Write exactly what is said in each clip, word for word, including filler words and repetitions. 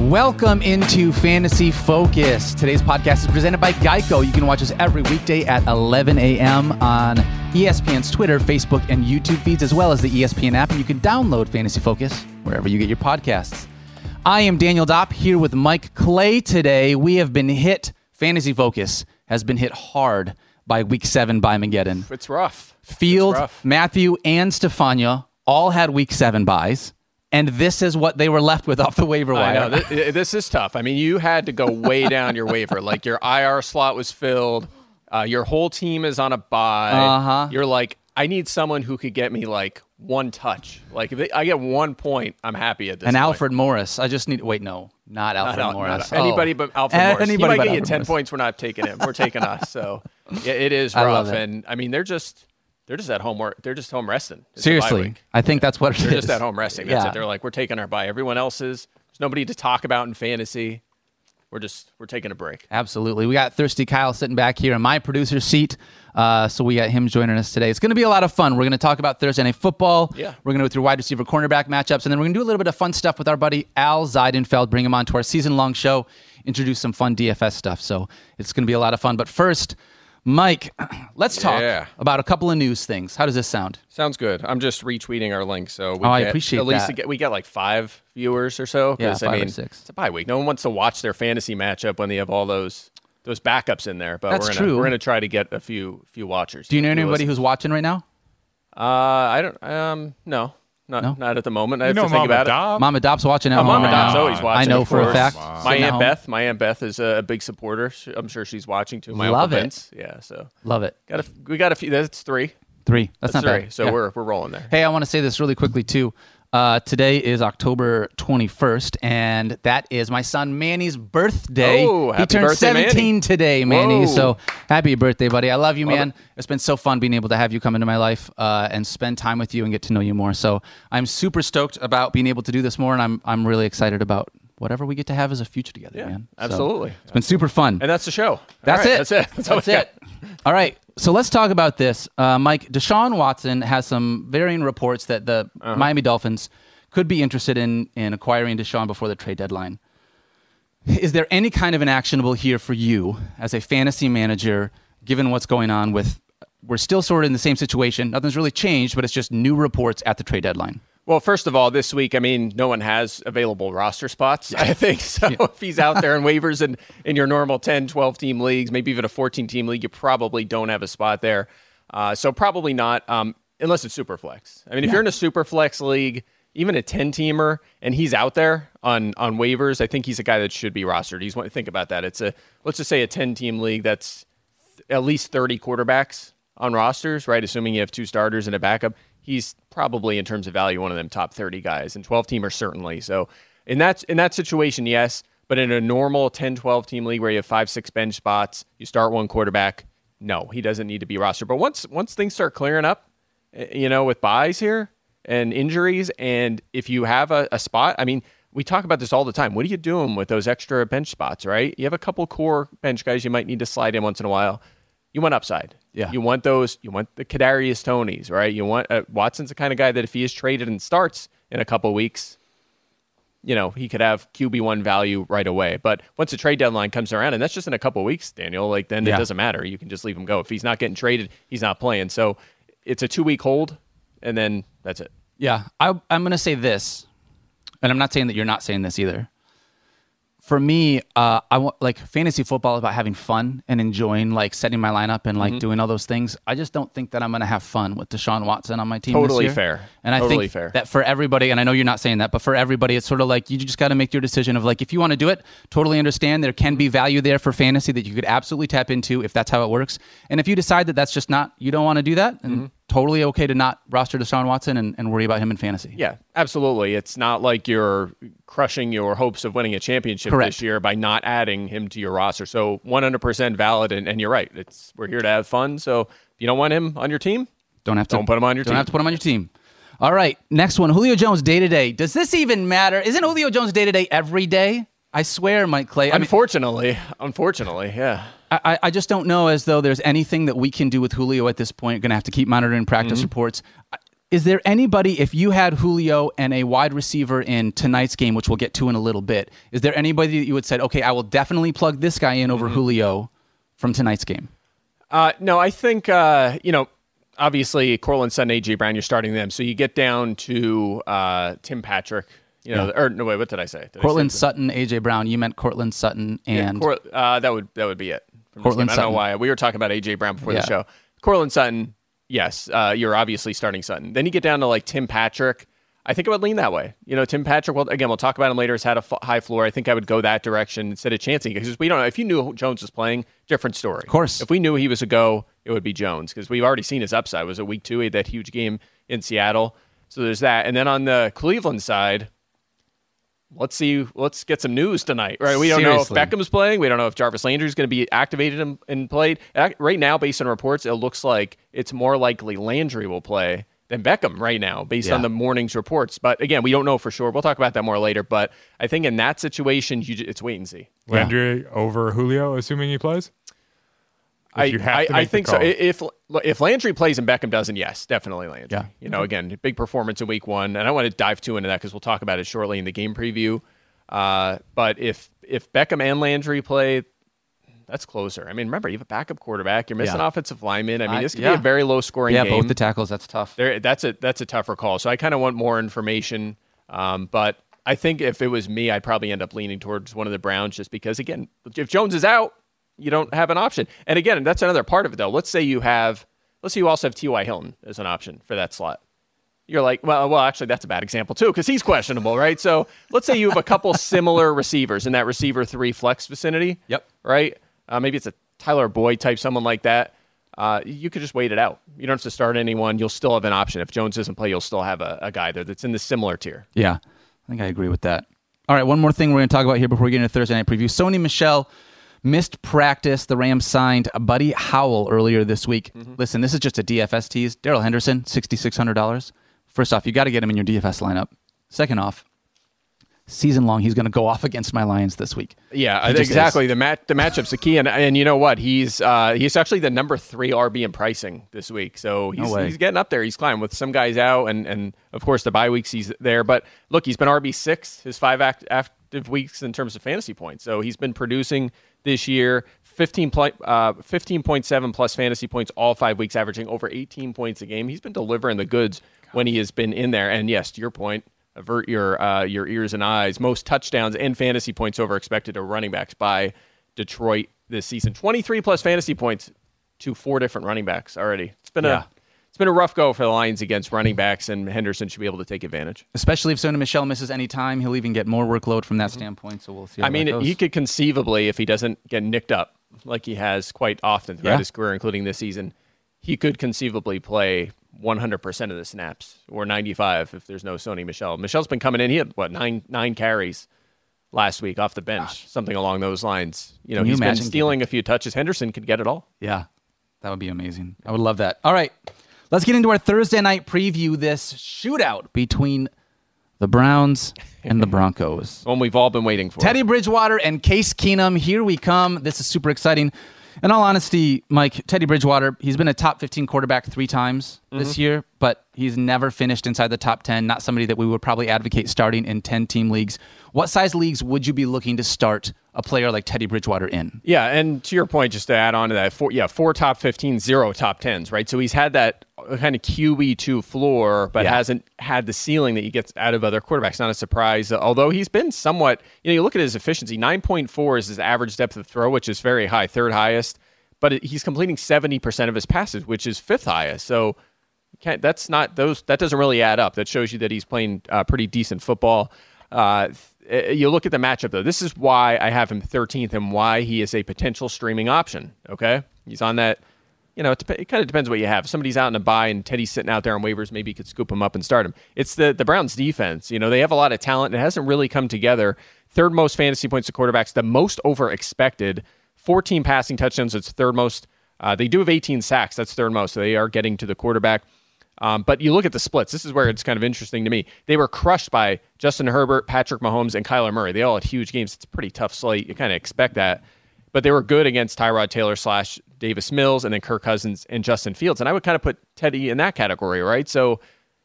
Welcome into Fantasy Focus. Today's podcast is presented by Geico. You can watch us every weekday at eleven a.m. on E S P N's Twitter, Facebook, and YouTube feeds, as well as the E S P N app. And you can download Fantasy Focus wherever you get your podcasts. I am Daniel Dopp here with Mike Clay today. We have been hit, Fantasy Focus has been hit hard by Week seven by Mageddon. It's rough. Field, it's rough. Matthew, and Stefania all had Week seven buys. And this is what they were left with off the waiver wire. I know. This, this is tough. I mean, you had to go way down your waiver. Like, your I R slot was filled. Uh, your whole team is on a bye. Uh-huh. You're like, I need someone who could get me, like, one touch. Like, if they, I get one point, I'm happy at this and point. Alfred Morris. I just need... Wait, no. Not Alfred not, Morris. Not, anybody oh. but Alfred A- Morris. Anybody he might but get you Alfred ten Morris. points. We're not taking him. We're taking us. So, yeah, it is I rough. love it. And, I mean, they're just... They're just at home. Work. They're just home resting. It's Seriously, I think that's what it They're is. just at home resting. That's yeah. it. They're like, we're taking our bye. Everyone else is. There's nobody to talk about in fantasy. We're just we're taking a break. Absolutely. We got Thirsty Kyle sitting back here in my producer's seat. Uh, so we got him joining us today. It's going to be a lot of fun. We're going to talk about Thursday Night Football. Yeah. We're going to go through wide receiver cornerback matchups, and then we're going to do a little bit of fun stuff with our buddy Al Zeidenfeld, bring him on to our season-long show, introduce some fun D F S stuff. So it's going to be a lot of fun. But first, Mike, let's talk Yeah. about a couple of news things. How does this sound? Sounds good. I'm just retweeting our link, so we Oh, I get, appreciate at least that. Get, we get like five viewers or so. Yeah, 'cause, five I or mean, six. It's a bye week. No one wants to watch their fantasy matchup when they have all those those backups in there. But That's we're gonna, true. We're gonna try to get a few few watchers. Do you know Few anybody listens. who's watching right now? Uh, I don't. Um, no, not No? not at the moment. I You have know to think Mama about it. Dob? Mama Dopp's watching at Oh, home Mama right Dop's now. always watching. I know of for a course. fact. Wow. My Sitting at Aunt home. Beth. My Aunt Beth is a big supporter. She- I'm sure she's watching too. My Love Uncle it. Vince. Yeah. So Love it. got a, we got a few. That's three. Three. That's, That's not three. bad. So Yeah. we're we're rolling there. Hey, I want to say this really quickly, too. Uh, today is October twenty-first, and that is my son Manny's birthday. Oh, he happy turned birthday, Manny. seventeen today, Manny. Whoa. So happy birthday, buddy. I love you, Love man. it. It's been so fun being able to have you come into my life uh, and spend time with you and get to know you more. So I'm super stoked about being able to do this more, and I'm I'm really excited about whatever we get to have as a future together, Yeah, man. So absolutely. it's been super fun. And that's the show. All That's right, it. That's it. That's, all That's we got. it. All right. So let's talk about this. Uh, Mike, Deshaun Watson has some varying reports that the Uh-huh. Miami Dolphins could be interested in, in acquiring Deshaun before the trade deadline. Is there any kind of an actionable here for you as a fantasy manager, given what's going on with, we're still sort of in the same situation. Nothing's really changed, but it's just new reports at the trade deadline. Well, first of all, this week, I mean, no one has available roster spots, I think. So if he's out there in waivers and in your normal ten, twelve-team leagues, maybe even a fourteen-team league, you probably don't have a spot there. Uh, so probably not, um, unless it's Superflex. I mean, if Yeah. you're in a Superflex league, even a ten-teamer, and he's out there on, on waivers, I think he's a guy that should be rostered. He's think about that. It's a let's just say a ten-team league that's at least thirty quarterbacks on rosters, right? Assuming you have two starters and a backup, he's probably in terms of value one of them top thirty guys, and twelve-teamer certainly. So in that in that situation, yes. But in a normal ten, twelve-team league where you have five, six bench spots, you start one quarterback, no, he doesn't need to be rostered. But once once things start clearing up, you know, with buys here and injuries, and if you have a, a spot, I mean, we talk about this all the time. What are you doing with those extra bench spots, right? You have a couple core bench guys you might need to slide in once in a while. You want upside. Yeah. You want those, you want the Kadarius Tonys, right? You want, uh, Watson's the kind of guy that if he is traded and starts in a couple weeks, you know, he could have Q B one value right away. But once the trade deadline comes around, and that's just in a couple weeks, Daniel, like then Yeah. it doesn't matter. You can just leave him go. If he's not getting traded, he's not playing. So it's a two-week hold, and then that's it. Yeah, I, I'm going to say this, and I'm not saying that you're not saying this either. For me, uh, I want like fantasy football is about having fun and enjoying like setting my lineup and like doing all those things. I just don't think that I'm going to have fun with Deshaun Watson on my team. Totally this year. fair. And I Totally think fair. that for everybody, and I know you're not saying that, but for everybody, it's sort of like you just got to make your decision of like if you want to do it, totally understand there can be value there for fantasy that you could absolutely tap into if that's how it works. And if you decide that that's just not, you don't want to do that, and totally okay to not roster Deshaun Watson and, and worry about him in fantasy. Yeah, absolutely. It's not like you're crushing your hopes of winning a championship Correct. this year by not adding him to your roster. So one hundred percent valid, and, and you're right. It's we're here to have fun. So if you don't want him on your team, Don't have to Don't put him on your don't team. have to put him on your team. All right, next one. Julio Jones day to day. Does this even matter? Isn't Julio Jones day to day every day? I swear, Mike Clay. I mean, unfortunately, unfortunately, yeah. I, I just don't know as though there's anything that we can do with Julio at this point. Going to have to keep monitoring practice Mm-hmm. reports. I, Is there anybody, if you had Julio and a wide receiver in tonight's game, which we'll get to in a little bit, is there anybody that you would say, okay, I will definitely plug this guy in over mm-hmm. Julio from tonight's game? Uh, no, I think, uh, you know, obviously Courtland Sutton, A J Brown, you're starting them. So you get down to uh, Tim Patrick, you know, yeah. or no, wait, what did I say? Did Courtland I say Sutton, A J Brown. You meant Courtland Sutton and... Yeah, Cor- uh, that would that would be it. Courtland I don't know why. We were talking about A J Brown before yeah. the show. Courtland Sutton, yes, uh, you're obviously starting Sutton. Then you get down to like Tim Patrick. I think I would lean that way. You know, Tim Patrick, well, again, we'll talk about him later, has had a f- high floor. I think I would go that direction instead of chancing because we don't know. If you knew Jones was playing, different story. Of course. If we knew he was a go, it would be Jones because we've already seen his upside. It was a week two, he had that huge game in Seattle. So there's that. And then on the Cleveland side, let's see, let's get some news tonight, right? We don't Seriously. know if Beckham's playing. We don't know if Jarvis Landry is going to be activated and, and played. Right now, based on reports, it looks like it's more likely Landry will play than Beckham right now, based yeah. on the morning's reports. But again, we don't know for sure. We'll talk about that more later. But I think in that situation, you, it's wait and see. Landry yeah. over Julio, assuming he plays? I, I, I think so. If if Landry plays and Beckham doesn't, yes, definitely Landry. Yeah. You know, again, big performance in week one. And I want to dive too into that because we'll talk about it shortly in the game preview. Uh, but if if Beckham and Landry play, that's closer. I mean, remember, you have a backup quarterback. You're missing yeah. offensive linemen. I mean, this could I, yeah. be a very low-scoring yeah, game. Yeah, both the tackles, that's tough. There, that's a that's a tougher call. So I kind of want more information. Um, but I think if it was me, I'd probably end up leaning towards one of the Browns just because, again, if Jones is out, you don't have an option. And again, that's another part of it, though. Let's say you have, let's say you also have T Y. Hilton as an option for that slot. You're like, well, well, actually, that's a bad example, too, because he's questionable, right? So let's say you have a couple similar receivers in that receiver three flex vicinity. Yep. Right? Uh, maybe it's a Tyler Boyd type, someone like that. Uh, you could just wait it out. You don't have to start anyone. You'll still have an option. If Jones doesn't play, you'll still have a, a guy there that's in the similar tier. Yeah, I think I agree with that. All right, one more thing we're going to talk about here before we get into Thursday Night Preview. Sony Michel missed practice. The Rams signed Buddy Howell earlier this week. Mm-hmm. Listen, this is just a D F S tease. Darrell Henderson, six thousand six hundred dollars. First off, you got to get him in your D F S lineup. Second off, season long, he's going to go off against my Lions this week. Yeah, exactly. Is. The mat the matchup's the key, and and you know what? He's uh, he's actually the number three R B in pricing this week, so he's no he's getting up there. He's climbing with some guys out, and and of course the bye weeks he's there. But look, he's been R B six his five act, active weeks in terms of fantasy points, so he's been producing this year. fifteen point seven plus fantasy points all five weeks, averaging over eighteen points a game. He's been delivering the goods God. when he has been in there. And yes, to your point, avert your uh, your ears and eyes. Most touchdowns and fantasy points over expected to running backs by Detroit this season. twenty-three plus fantasy points to four different running backs already. It's been yeah. a it's been a rough go for the Lions against running backs, and Henderson should be able to take advantage. Especially if Sony Michel misses any time, he'll even get more workload from that mm-hmm. standpoint. So we'll see. How I mean, that goes. he could conceivably, if he doesn't get nicked up like he has quite often throughout yeah. his career, including this season, he could conceivably play one hundred percent of the snaps, or ninety-five if there's no Sony Michel. Michel's been coming in. He had, what, nine nine carries last week off the bench, Gosh. something along those lines. You know, Can you he's been imagine stealing getting... a few touches. Henderson could get it all. Yeah, that would be amazing. I would love that. All right, let's get into our Thursday night preview, this shootout between the Browns and the Broncos. One we've all been waiting for. Teddy Bridgewater and Case Keenum. Here we come. This is super exciting. In all honesty, Mike, Teddy Bridgewater, he's been a top fifteen quarterback three times mm-hmm. this year, but he's never finished inside the top ten. Not somebody that we would probably advocate starting in ten-team leagues. What size leagues would you be looking to start a player like Teddy Bridgewater in? Yeah, and to your point, just to add on to that, four, yeah, four top fifteen, zero top tens, right? So he's had that kind of Q B two floor, but yeah. hasn't had the ceiling that he gets out of other quarterbacks. Not a surprise, although he's been somewhat, you know, you look at his efficiency, nine point four is his average depth of throw, which is very high, third highest, but he's completing seventy percent of his passes, which is fifth highest. So can't, that's not those, that doesn't really add up. That shows you that he's playing uh, pretty decent football. Uh, you look at the matchup, though. This is why I have him thirteenth and why he is a potential streaming option, okay? He's on that, you know, it, it kind of depends what you have. If somebody's out in a bye and Teddy's sitting out there on waivers, maybe you could scoop him up and start him. It's the, the Browns' defense. You know, they have a lot of talent. It hasn't really come together. Third most fantasy points to quarterbacks, the most over expected. fourteen passing touchdowns, it's third most. Uh, they do have eighteen sacks. That's third most. So they are getting to the quarterback. Um, but you look at the splits. This is where it's kind of interesting to me. They were crushed by Justin Herbert, Patrick Mahomes, and Kyler Murray. They all had huge games. It's a pretty tough slate. You kind of expect that. But they were good against Tyrod Taylor slash Davis Mills and then Kirk Cousins and Justin Fields. And I would kind of put Teddy in that category, right? So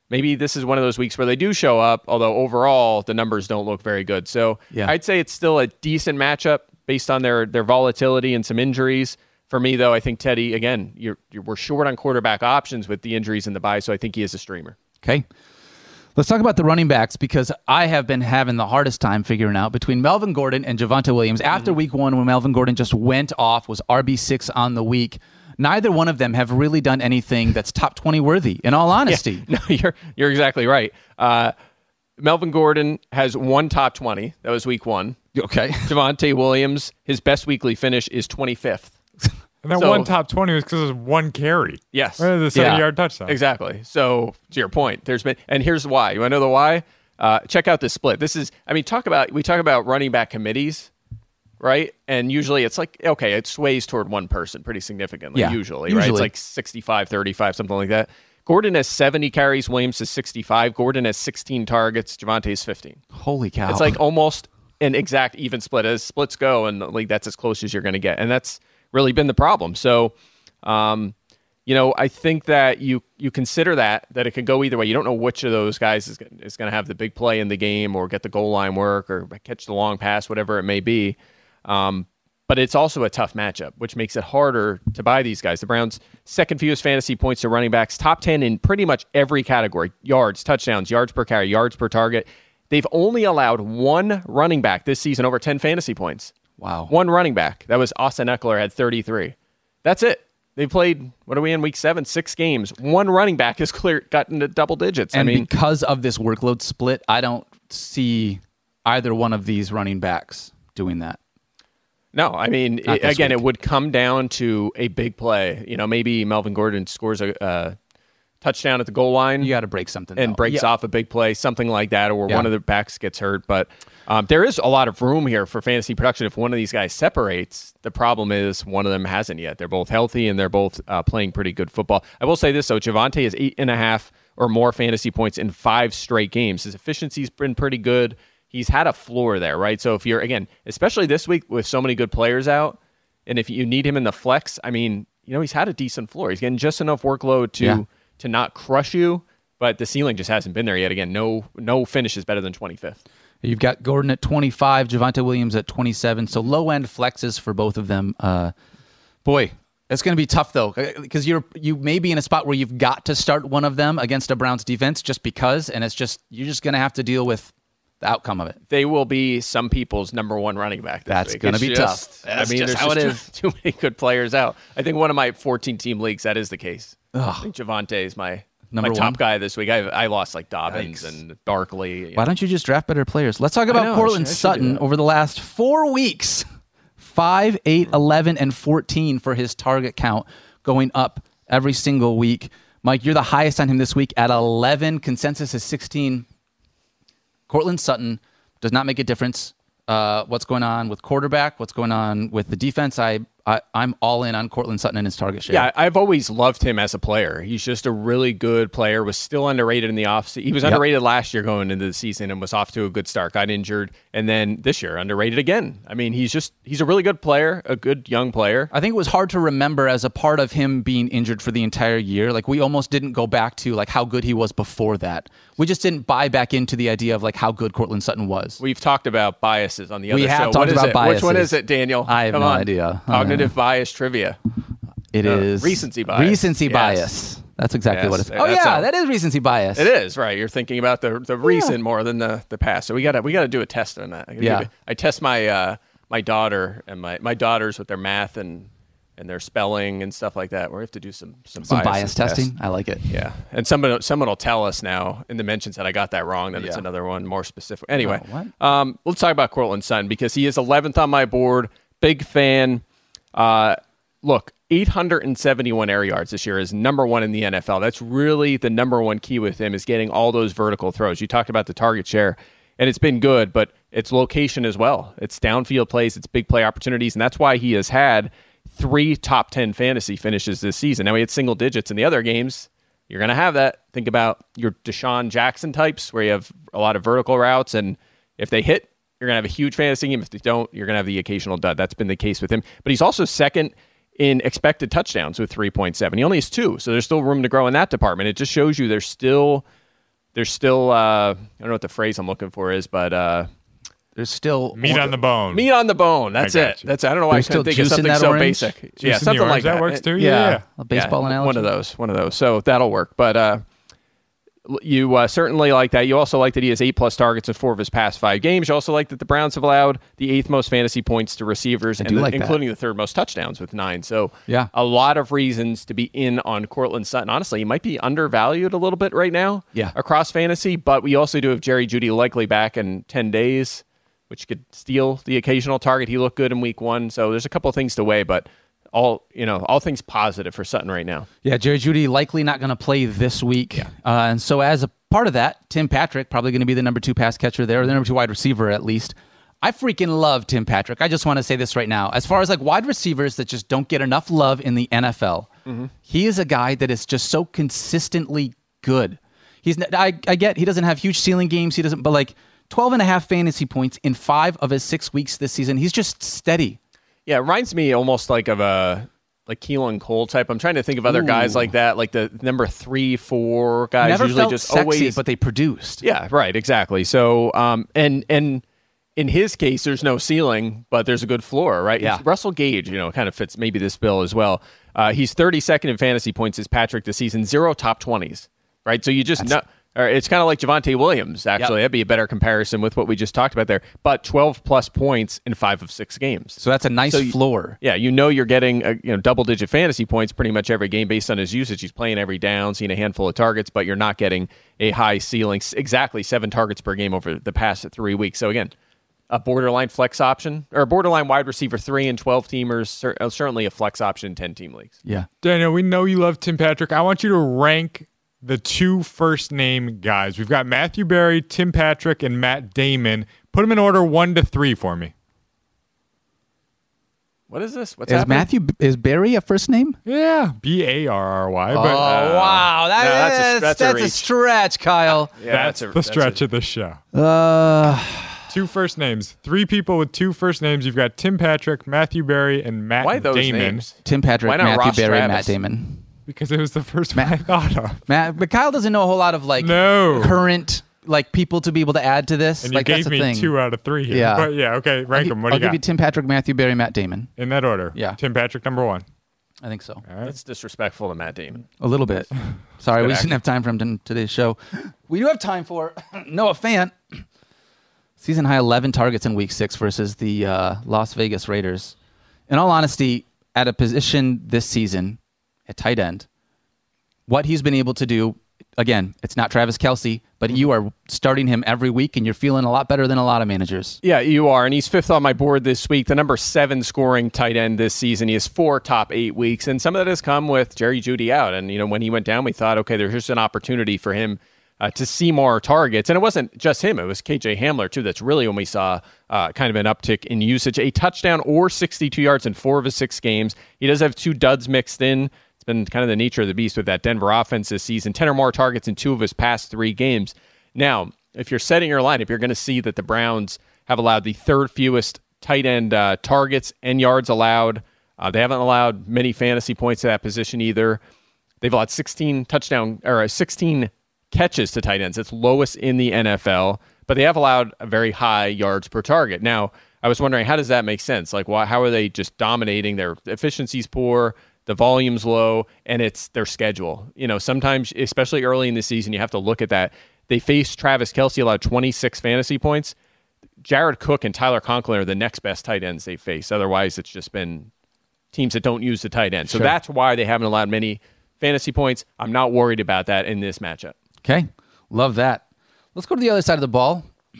maybe this is one of those weeks where they do show up, although overall the numbers don't look very good. So Yeah. I'd say it's still a decent matchup based on their their volatility and some injuries. For me, though, I think Teddy, again, you're, you're we're short on quarterback options with the injuries and the bye, so I think he is a streamer. Okay. Let's talk about the running backs because I have been having the hardest time figuring out between Melvin Gordon and Javonte Williams. After week one, when Melvin Gordon just went off, was R B six on the week, neither one of them have really done anything that's top twenty worthy, in all honesty. Yeah, no, you're you're exactly right. Uh, Melvin Gordon has one top twenty. That was week one. Okay. Javonte Williams, his best weekly finish is twenty-fifth. And that So- one top twenty was because it was one carry. Yes. Right, the seventy-yard touchdown. Exactly. So to your point, there's been, and here's why. You want to know the why? Uh, check out this split. This is, I mean, talk about we talk about running back committees, right? And usually it's like, okay, it sways toward one person pretty significantly. Yeah, usually, right? usually. It's like sixty-five thirty-five, something like that. Gordon has seventy carries. Williams has sixty-five. Gordon has sixteen targets. Javonte has fifteen. Holy cow. It's like almost an exact even split. As splits go, and like that's as close as you're going to get, and that's really been the problem. So, um, you know, I think that you you consider that that it could go either way. You don't know which of those guys is is going to have the big play in the game, or get the goal line work, or catch the long pass, whatever it may be. Um, but it's also a tough matchup, which makes it harder to buy these guys. The Browns' second fewest fantasy points to running backs, top ten in pretty much every category: yards, touchdowns, yards per carry, yards per target. They've only allowed one running back this season over ten fantasy points. wow. One running back. That was Austin Eckler, had thirty-three. That's it. They played, what are we in, week seven? Six games. One running back has clear gotten to double digits. And I mean, because of this workload split, I don't see either one of these running backs doing that. no, I mean, Not it, this again, week. it would come down to a big play. You know, maybe Melvin Gordon scores a uh, touchdown at the goal line. You got to break something and though. breaks Yeah. off a big play, something like that, or Yeah. one of the backs gets hurt. But um, there is a lot of room here for fantasy production. If one of these guys separates, the problem is one of them hasn't yet. They're both healthy and they're both uh, playing pretty good football. I will say this, though. Javonte has eight and a half or more fantasy points in five straight games. His efficiency's been pretty good. He's had a floor there, right? So if you're, again, especially this week with so many good players out, and if you need him in the flex, I mean, you know, he's had a decent floor. He's getting just enough workload to Yeah. to not crush you, but the ceiling just hasn't been there yet. Again, no no finish is better than twenty-fifth. You've got Gordon at twenty-five, Javonte Williams at twenty-seven. So low end flexes for both of them. Uh, boy, it's going to be tough though, because you're you may be in a spot where you've got to start one of them against a Browns defense just because, and it's just you're just going to have to deal with the outcome of it. They will be some people's number one running back this That's week. gonna It's be just- tough. That's I mean, just there's how it just Too, too many good players out. I think one of my fourteen team leagues, that is the case. Ugh. I think Javonte is my Number my top one? guy this week. I I lost like Dobbins Yikes. and Barkley. Why don't you just draft better players? Let's talk about know, I Cortland should- I should do Sutton that. over the last four weeks. five, eight, eleven, and fourteen for his target count, going up every single week. Mike, you're the highest on him this week at eleven. Consensus is sixteen. Cortland Sutton does not make a difference. Uh, what's going on with quarterback? What's going on with the defense? I, I I'm all in on Cortland Sutton and his target share. Yeah, I've always loved him as a player. He's just a really good player, was still underrated in the offseason. He was Yep. underrated last year going into the season and was off to a good start, got injured, and then this year underrated again. I mean, he's just he's a really good player, a good young player. I think it was hard to remember as a part of him being injured for the entire year. Like we almost didn't go back to like how good he was before that. We just didn't buy back into the idea of like how good Cortland Sutton was. We've talked about biases on the other We have show. talked What is about it? Which one biases. is it, Daniel? I have Come no on. idea. Cognitive bias trivia. It Uh, is recency bias. Recency Yes. bias. That's exactly Yes, what it's. that's Oh yeah, how- that is recency bias. It is, right. You're thinking about the the recent more than the, the past. So we gotta we gotta do a test on that. I gotta Yeah. give it- I test my uh, my daughter and my, my daughters with their math and and their spelling and stuff like that. We have to do some some, Some bias bias test. testing. I like it. Yeah, and someone someone will tell us now in the mentions that I got that wrong. That it's Yeah. another one more specific. Anyway, Oh, what? um, let's talk about Cortland Sutton because he is eleventh on my board. Big fan. Uh, look, eight hundred seventy-one air yards this year is number one in the N F L. That's really the number one key with him is getting all those vertical throws. You talked about the target share, and it's been good, but it's location as well. It's downfield plays, it's big play opportunities, and that's why he has had three top ten fantasy finishes this season. Now he had single digits in the other games. You're going to have that. Think about your Deshaun Jackson types where you have a lot of vertical routes, and if they hit, you're going to have a huge fantasy game. If they don't, you're going to have the occasional dud. That's been the case with him. But he's also second in expected touchdowns with three point seven. He only has two, so there's still room to grow in that department. It just shows you there's still there's still uh, I don't know what the phrase I'm looking for is, but uh, There's still Meat on the bone. meat on the bone. That's I it. got you. That's I don't know why There's I couldn't still think of juice in something that so orange? basic. Juice yeah, in the something orange, like that. that works too. yeah, Yeah. a baseball yeah, analogy. One of those. One of those. So that'll work. But uh, you uh, certainly like that. You also like that he has eight plus targets in four of his past five games. You also like that the Browns have allowed the eighth most fantasy points to receivers, and do the- like that. including the third most touchdowns with nine. So Yeah. a lot of reasons to be in on Cortland Sutton. Honestly, he might be undervalued a little bit right now. Yeah. across fantasy. But we also do have Jerry Jeudy likely back in ten days, which could steal the occasional target. He looked good in week one, so there's a couple of things to weigh, but all you know, all things positive for Sutton right now. Yeah, Jerry Jeudy likely not going to play this week. Uh, and so as a part of that, Tim Patrick probably going to be the number two pass catcher there, or the number two wide receiver at least. I freaking love Tim Patrick. I just want to say this right now. As far as like wide receivers that just don't get enough love in the N F L, mm-hmm. he is a guy that is just so consistently good. He's I, I get he doesn't have huge ceiling games. He doesn't, but like twelve and a half fantasy points in five of his six weeks this season. He's just steady. Yeah, it reminds me almost like of a like Keelan Cole type. I'm trying to think of other Ooh. guys like that, like the number three, four guys. Never usually felt just sexy, always, but they produced. yeah, right, exactly. So, um, and and in his case, there's no ceiling, but there's a good floor, right? Yeah. Russell Gage, you know, kind of fits maybe this bill as well. Uh, he's thirty-second in fantasy points as Patrick this season, zero top twenties, right? So you just know. Or it's kind of like Javonte Williams, actually. Yep. That'd be a better comparison with what we just talked about there. But twelve plus points in five of six games. So that's a nice So you- floor. Yeah, you know you're getting a, you know double-digit fantasy points pretty much every game based on his usage. He's playing every down, seeing a handful of targets, but you're not getting a high ceiling. S- Exactly seven targets per game over the past three weeks. So again, a borderline flex option or a borderline wide receiver three and twelve teamers. Cer- uh, certainly a flex option in ten team leagues. Yeah. Daniel, we know you love Tim Patrick. I want you to rank the two first name guys. We've got Matthew Berry, Tim Patrick, and Matt Damon. Put them in order one to three for me. What is this? What's Is happening? Matthew is Barry a first name? Yeah, B A R R Y. Oh But wow, that no, that's a- is- that's a that's a reach. stretch, Kyle. Yeah, that's, a- the that's stretch a- of the show. Uh, Two first names. Three people with two first names. You've got Tim Patrick, Matthew Berry, and Matt Why those Damon. names? Tim Patrick, Why not Matthew Ross Barry, Travis? Matt Damon. Because it was the first one I thought of. Matt, but Kyle doesn't know a whole lot of like No. current like people to be able to add to this. And like you that's gave the me thing. two out of three here. Yeah. But yeah, okay, rank I'll, them. What I'll do you give you got? Tim Patrick, Matthew Barry, Matt Damon. In that order. Yeah. Tim Patrick, number one. I think so. All right. That's disrespectful to Matt Damon. A little bit. Sorry, Good we action. didn't have time for him to today's show. We do have time for Noah Fant. Season high eleven targets in week six versus the uh, Las Vegas Raiders. In all honesty, at a position this season at tight end, what he's been able to do, again, it's not Travis Kelce, but you are starting him every week and you're feeling a lot better than a lot of managers. Yeah, you are. And he's fifth on my board this week, the number seven scoring tight end this season. He has four top eight weeks. And some of that has come with Jerry Jeudy out. And, you know, when he went down, we thought, okay, there's just an opportunity for him uh, to see more targets. And it wasn't just him. It was K J Hamler, too. That's really when we saw uh, kind of an uptick in usage. A touchdown or sixty-two yards in four of his six games. He does have two duds mixed in. It's been kind of the nature of the beast with that Denver offense this season. ten or more targets in two of his past three games. Now, if you're setting your lineup, you're going to see that the Browns have allowed the third fewest tight end uh, targets and yards allowed. Uh, they haven't allowed many fantasy points to that position either. They've allowed sixteen touchdown or sixteen catches to tight ends. It's lowest in the N F L, but they have allowed a very high yards per target. Now, I was wondering, how does that make sense? Like, why, how are they just dominating? Their efficiency's poor, the volume's low, and it's their schedule. You know, sometimes, especially early in the season, you have to look at that. They faced Travis Kelce, allowed twenty-six fantasy points. Jared Cook and Tyler Conklin are the next best tight ends they face. Otherwise, it's just been teams that don't use the tight end. So Sure. that's why they haven't allowed many fantasy points. I'm not worried about that in this matchup. Okay, love that. Let's go to the other side of the ball.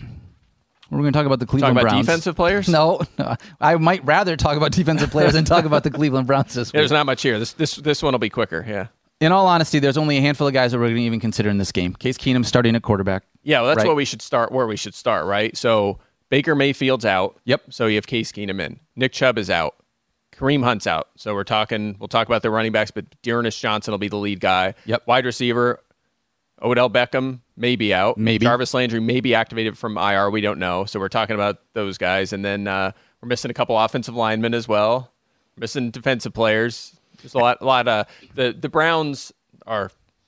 We're going to talk about the Talk Cleveland about Browns. defensive players? No, no, I might rather talk about defensive players than talk about the Cleveland Browns this week. There's not much here. This this this one will be quicker. Yeah. In all honesty, there's only a handful of guys that we're going to even consider in this game. Case Keenum starting at quarterback. Yeah, well, that's Right. what we should start. Where we should start, right? So Baker Mayfield's out. Yep. So you have Case Keenum in. Nick Chubb is out. Kareem Hunt's out. So we're talking. We'll talk about the running backs, but Dearness Johnson will be the lead guy. Yep. Wide receiver, Odell Beckham may be out. Maybe. Jarvis Landry may be activated from I R. We don't know. So we're talking about those guys, and then uh, we're missing a couple offensive linemen as well. We're missing defensive players. There's a lot. A lot of the the Browns are.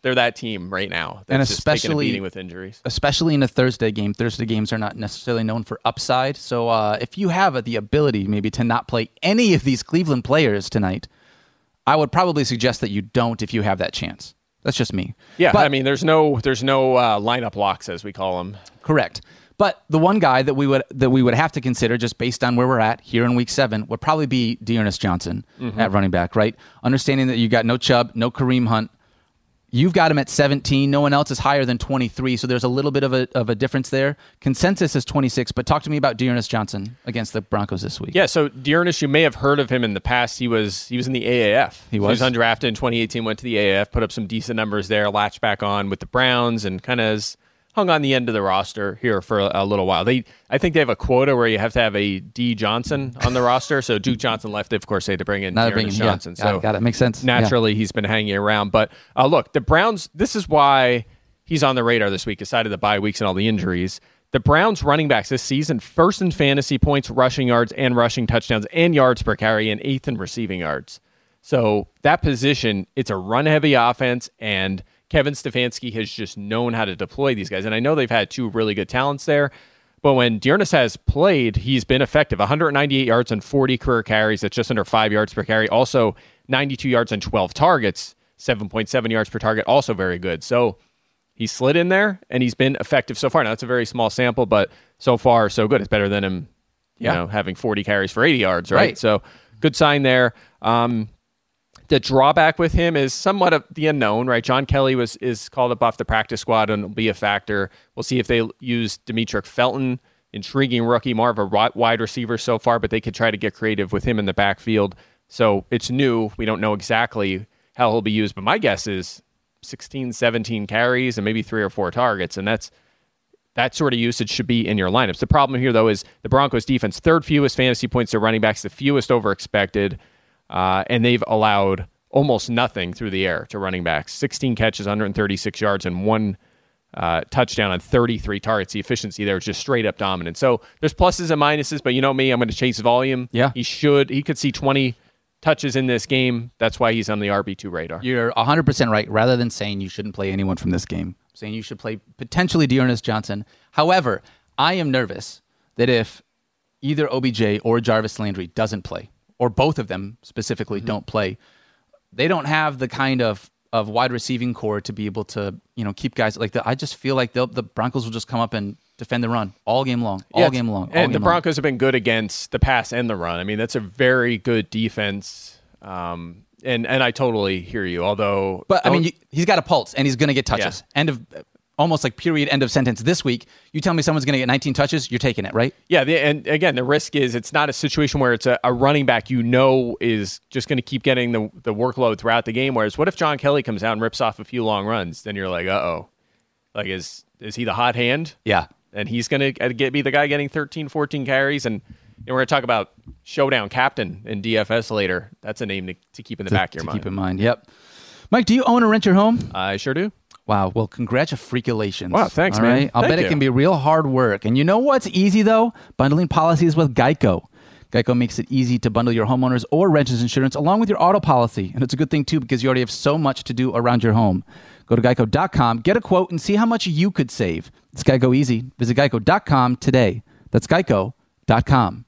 they're that team right now. That's And just taking a especially- beating with injuries. especially in a Thursday game. Thursday games are not necessarily known for upside. So uh, if you have the ability maybe to not play any of these Cleveland players tonight, I would probably suggest that you don't if you have that chance. That's just me. Yeah, But- I mean, there's no there's no uh, lineup locks, as we call them. Correct. But the one guy that we would that we would have to consider just based on where we're at here in week seven would probably be Dearness Johnson Mm-hmm. at running back, right? Understanding that you got no Chubb, no Kareem Hunt. You've got him at seventeen. No one else is higher than twenty-three, so there's a little bit of a of a difference there. Consensus is twenty-six, but talk to me about Dearness Johnson against the Broncos this week. Yeah, so Dearness, you may have heard of him in the past. He was he was in the A A F. He So was? he was undrafted in twenty eighteen, went to the A A F, put up some decent numbers there, latched back on with the Browns, and kind of has hung on the end of the roster here for a, a little while. They, I think they have a quota where you have to have a D Johnson on the roster. So Duke Johnson left. Of course, they had to bring in Now Dearness bringing Johnson. Yeah, so got it. Makes sense. Yeah. naturally, he's been hanging around. But uh, look, the Browns. This is why he's on the radar this week, aside of the bye weeks and all the injuries. The Browns running backs this season, first in fantasy points, rushing yards, and rushing touchdowns, and yards per carry, and eighth in receiving yards. So that position, it's a run-heavy offense, and Kevin Stefanski has just known how to deploy these guys. And I know they've had two really good talents there, but when Dearness has played, he's been effective. one hundred ninety-eight yards on forty career carries. That's just under five yards per carry. Also, ninety-two yards on twelve targets, seven point seven yards per target. Also very good. So he slid in there, and he's been effective so far. Now, that's a very small sample, but so far, so good. It's better than him, you Yeah. know, having forty carries for eighty yards, right? Right. So good sign there. Um, the drawback with him is somewhat of the unknown, right? John Kelly was is called up off the practice squad and will be a factor. We'll see if they use Demetric Felton, intriguing rookie, more of a wi- wide receiver so far, but they could try to get creative with him in the backfield. So it's new. We don't know exactly how he'll be used, but my guess is sixteen, seventeen carries and maybe three or four targets, and that's that sort of usage should be in your lineups. The problem here, though, is the Broncos defense, third fewest fantasy points to running backs, the fewest over expected. Uh, and they've allowed almost nothing through the air to running backs. sixteen catches, one hundred thirty-six yards, and one uh, touchdown on thirty-three targets. The efficiency there is just straight up dominant. So there's pluses and minuses, but you know me, I'm going to chase volume. Yeah. He should. He could see twenty touches in this game. That's why he's on the R B two radar. You're one hundred percent right. Rather than saying you shouldn't play anyone from this game, I'm saying you should play potentially Dearness Johnson. However, I am nervous that if either O B J or Jarvis Landry doesn't play, or both of them specifically Mm-hmm. don't play, they don't have the kind of, of wide receiving core to be able to, you know, keep guys like that. I just feel like they'll- the Broncos will just come up and defend the run all game long, all Yeah, game long. All and game the long. Broncos have been good against the pass and the run. I mean, that's a very good defense. Um, and and I totally hear you. Although, But I mean, don't- you, he's got a pulse, and he's going to get touches. Yeah. End of, almost like period. End of sentence. This week, you tell me someone's going to get nineteen touches, you're taking it, right? yeah. The, and again, the risk is it's not a situation where it's a, a running back you know is just going to keep getting the the workload throughout the game. Whereas, what if John Kelly comes out and rips off a few long runs? Then you're like, uh oh, like is is he the hot hand? Yeah. And he's going to get be the guy getting thirteen, fourteen carries. And, and we're going to talk about showdown captain in D F S later. That's a name to, to keep in the To, back of your to mind. keep in mind. Yep. Mike, do you own or rent your home? I sure do. Wow. Well, congratulations. Wow, thanks, All man. right? I'll Thank bet you. it can be real hard work. And you know what's easy, though? Bundling policies with Geico. Geico makes it easy to bundle your homeowners or renters insurance along with your auto policy. And it's a good thing, too, because you already have so much to do around your home. Go to geico dot com, get a quote, and see how much you could save. It's Geico easy. Visit geico dot com today. That's geico dot com.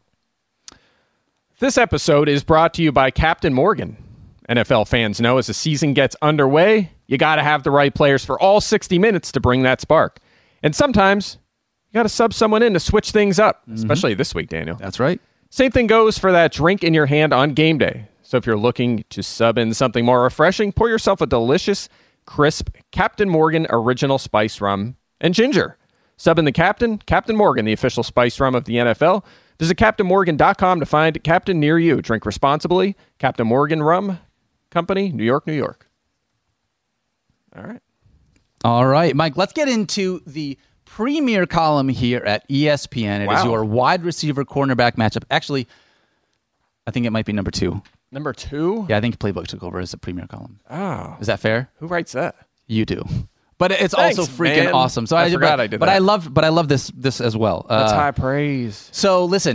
This episode is brought to you by Captain Morgan. N F L fans know as the season gets underway, you got to have the right players for all sixty minutes to bring that spark. And sometimes you got to sub someone in to switch things up, especially this week, Daniel. That's right. Same thing goes for that drink in your hand on game day. So if you're looking to sub in something more refreshing, pour yourself a delicious, crisp Captain Morgan original spice rum and ginger. Sub in the Captain, Captain Morgan, the official spice rum of the N F L. Visit captain morgan dot com to find Captain near you. Drink responsibly. Captain Morgan Rum Company, New York, New York. All right. All right, Mike, let's get into the premier column here at E S P N. It is Wow. your wide receiver cornerback matchup. Actually, I think it might be number two. Number two? Yeah, I think Playbook took over as the premier column. Oh. Is that fair? Who writes that? You do. But it's Thanks, also freaking man. awesome. So I forgot but, I did but that. I love but I love this this as well. That's Uh, high praise. So listen,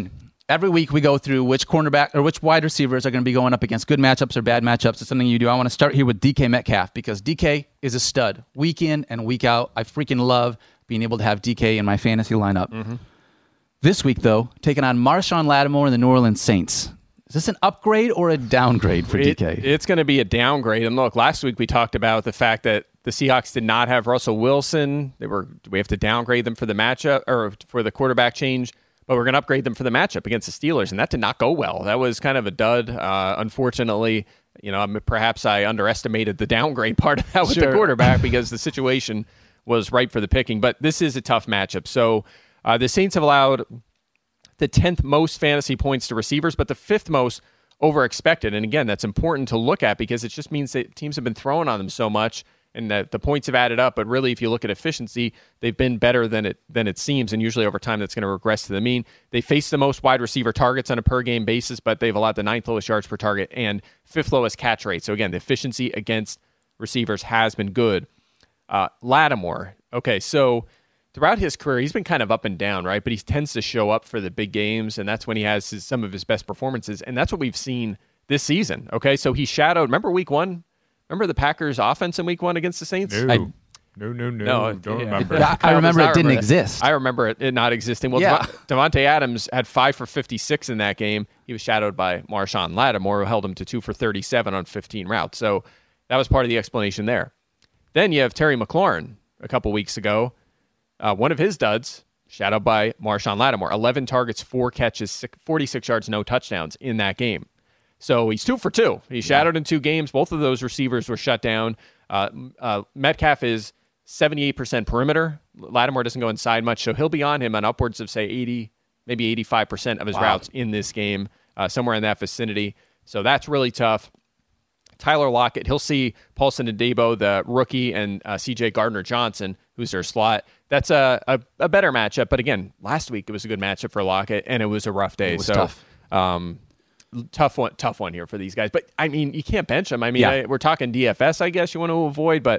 every week we go through which cornerback or which wide receivers are going to be going up against good matchups or bad matchups. It's something you do. I want to start here with D K Metcalf because D K is a stud week in and week out. I freaking love being able to have D K in my fantasy lineup. Mm-hmm. This week, though, taking on Marshawn Lattimore and the New Orleans Saints. Is this an upgrade or a downgrade for it, D K? It's going to be a downgrade. And look, last week we talked about the fact that the Seahawks did not have Russell Wilson. They were. Do we have to downgrade them for the matchup or for the quarterback change? But we're going to upgrade them for the matchup against the Steelers, and that did not go well. That was kind of a dud. Uh, unfortunately, you know, perhaps I underestimated the downgrade part of that with Sure. the quarterback because the situation was ripe for the picking. But this is a tough matchup. So uh, the Saints have allowed the tenth most fantasy points to receivers, but the fifth most over expected. And again, that's important to look at because it just means that teams have been throwing on them so much and that the points have added up. But really, if you look at efficiency, they've been better than it than it seems. And usually over time, that's going to regress to the mean. They face the most wide receiver targets on a per game basis, but they've allowed the ninth lowest yards per target and fifth lowest catch rate. So again, the efficiency against receivers has been good. Uh, Lattimore. Okay, so throughout his career, he's been kind of up and down, right? But he tends to show up for the big games, and that's when he has his, some of his best performances. And that's what we've seen this season. Okay, so he shadowed. Remember week one? Remember the Packers' offense in week one against the Saints? No, I, no, no, no. No, don't yeah. remember. I, I Kyle remember does it not didn't remember exist. I remember it, it not existing. Well, Yeah. Devon- Devontae Adams had five for fifty-six in that game. He was shadowed by Marshawn Lattimore, who held him to two for thirty-seven on fifteen routes. So that was part of the explanation there. Then you have Terry McLaurin a couple weeks ago. Uh, one of his duds, shadowed by Marshawn Lattimore. eleven targets, four catches, forty-six yards, no touchdowns in that game. So he's two for two. He shadowed in two games. Both of those receivers were shut down. Uh, uh, Metcalf is seventy-eight percent perimeter. Lattimore doesn't go inside much, so he'll be on him on upwards of, say, eighty, maybe eighty-five percent of his Wow. routes in this game, uh, somewhere in that vicinity. So that's really tough. Tyler Lockett, he'll see Paulson Adebo, the rookie, and uh, C J Gardner-Johnson, who's their slot. That's a, a, a better matchup. But again, last week it was a good matchup for Lockett, and it was a rough day. It was so, tough. Um, tough one, tough one here for these guys. But I mean, you can't bench them. I mean, Yeah. I, we're talking D F S, I guess you want to avoid, but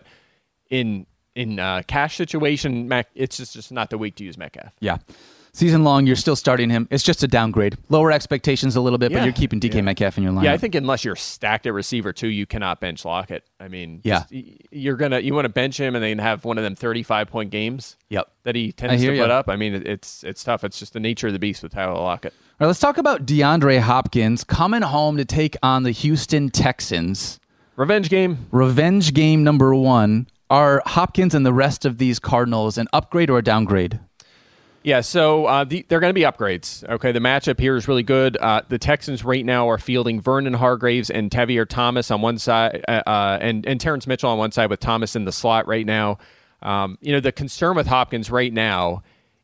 in in uh, cash situation, Mac, it's just, just not the week to use Metcalf. Yeah. Season long, you're still starting him. It's just a downgrade. Lower expectations a little bit, Yeah. but you're keeping D K Yeah. Metcalf in your lineup. Yeah, I think unless you're stacked at receiver too, you cannot bench Lockett. I mean, Yeah. just- y- you're gonna you want to bench him and then have one of them thirty-five point games. Yep. That he tends hear to put ya. up. I mean, it- it's it's tough. It's just the nature of the beast with Tyler Lockett. All right, let's talk about DeAndre Hopkins coming home to take on the Houston Texans. Revenge game. Revenge game number one. Are Hopkins and the rest of these Cardinals an upgrade or a downgrade? Yeah, so uh, the, they're going to be upgrades. Okay, the matchup here is really good. Uh, the Texans right now are fielding Vernon Hargraves and Tavierre Thomas on one side, uh, uh, and and Terrence Mitchell on one side with Thomas in the slot right now. Um, you know, the concern with Hopkins right now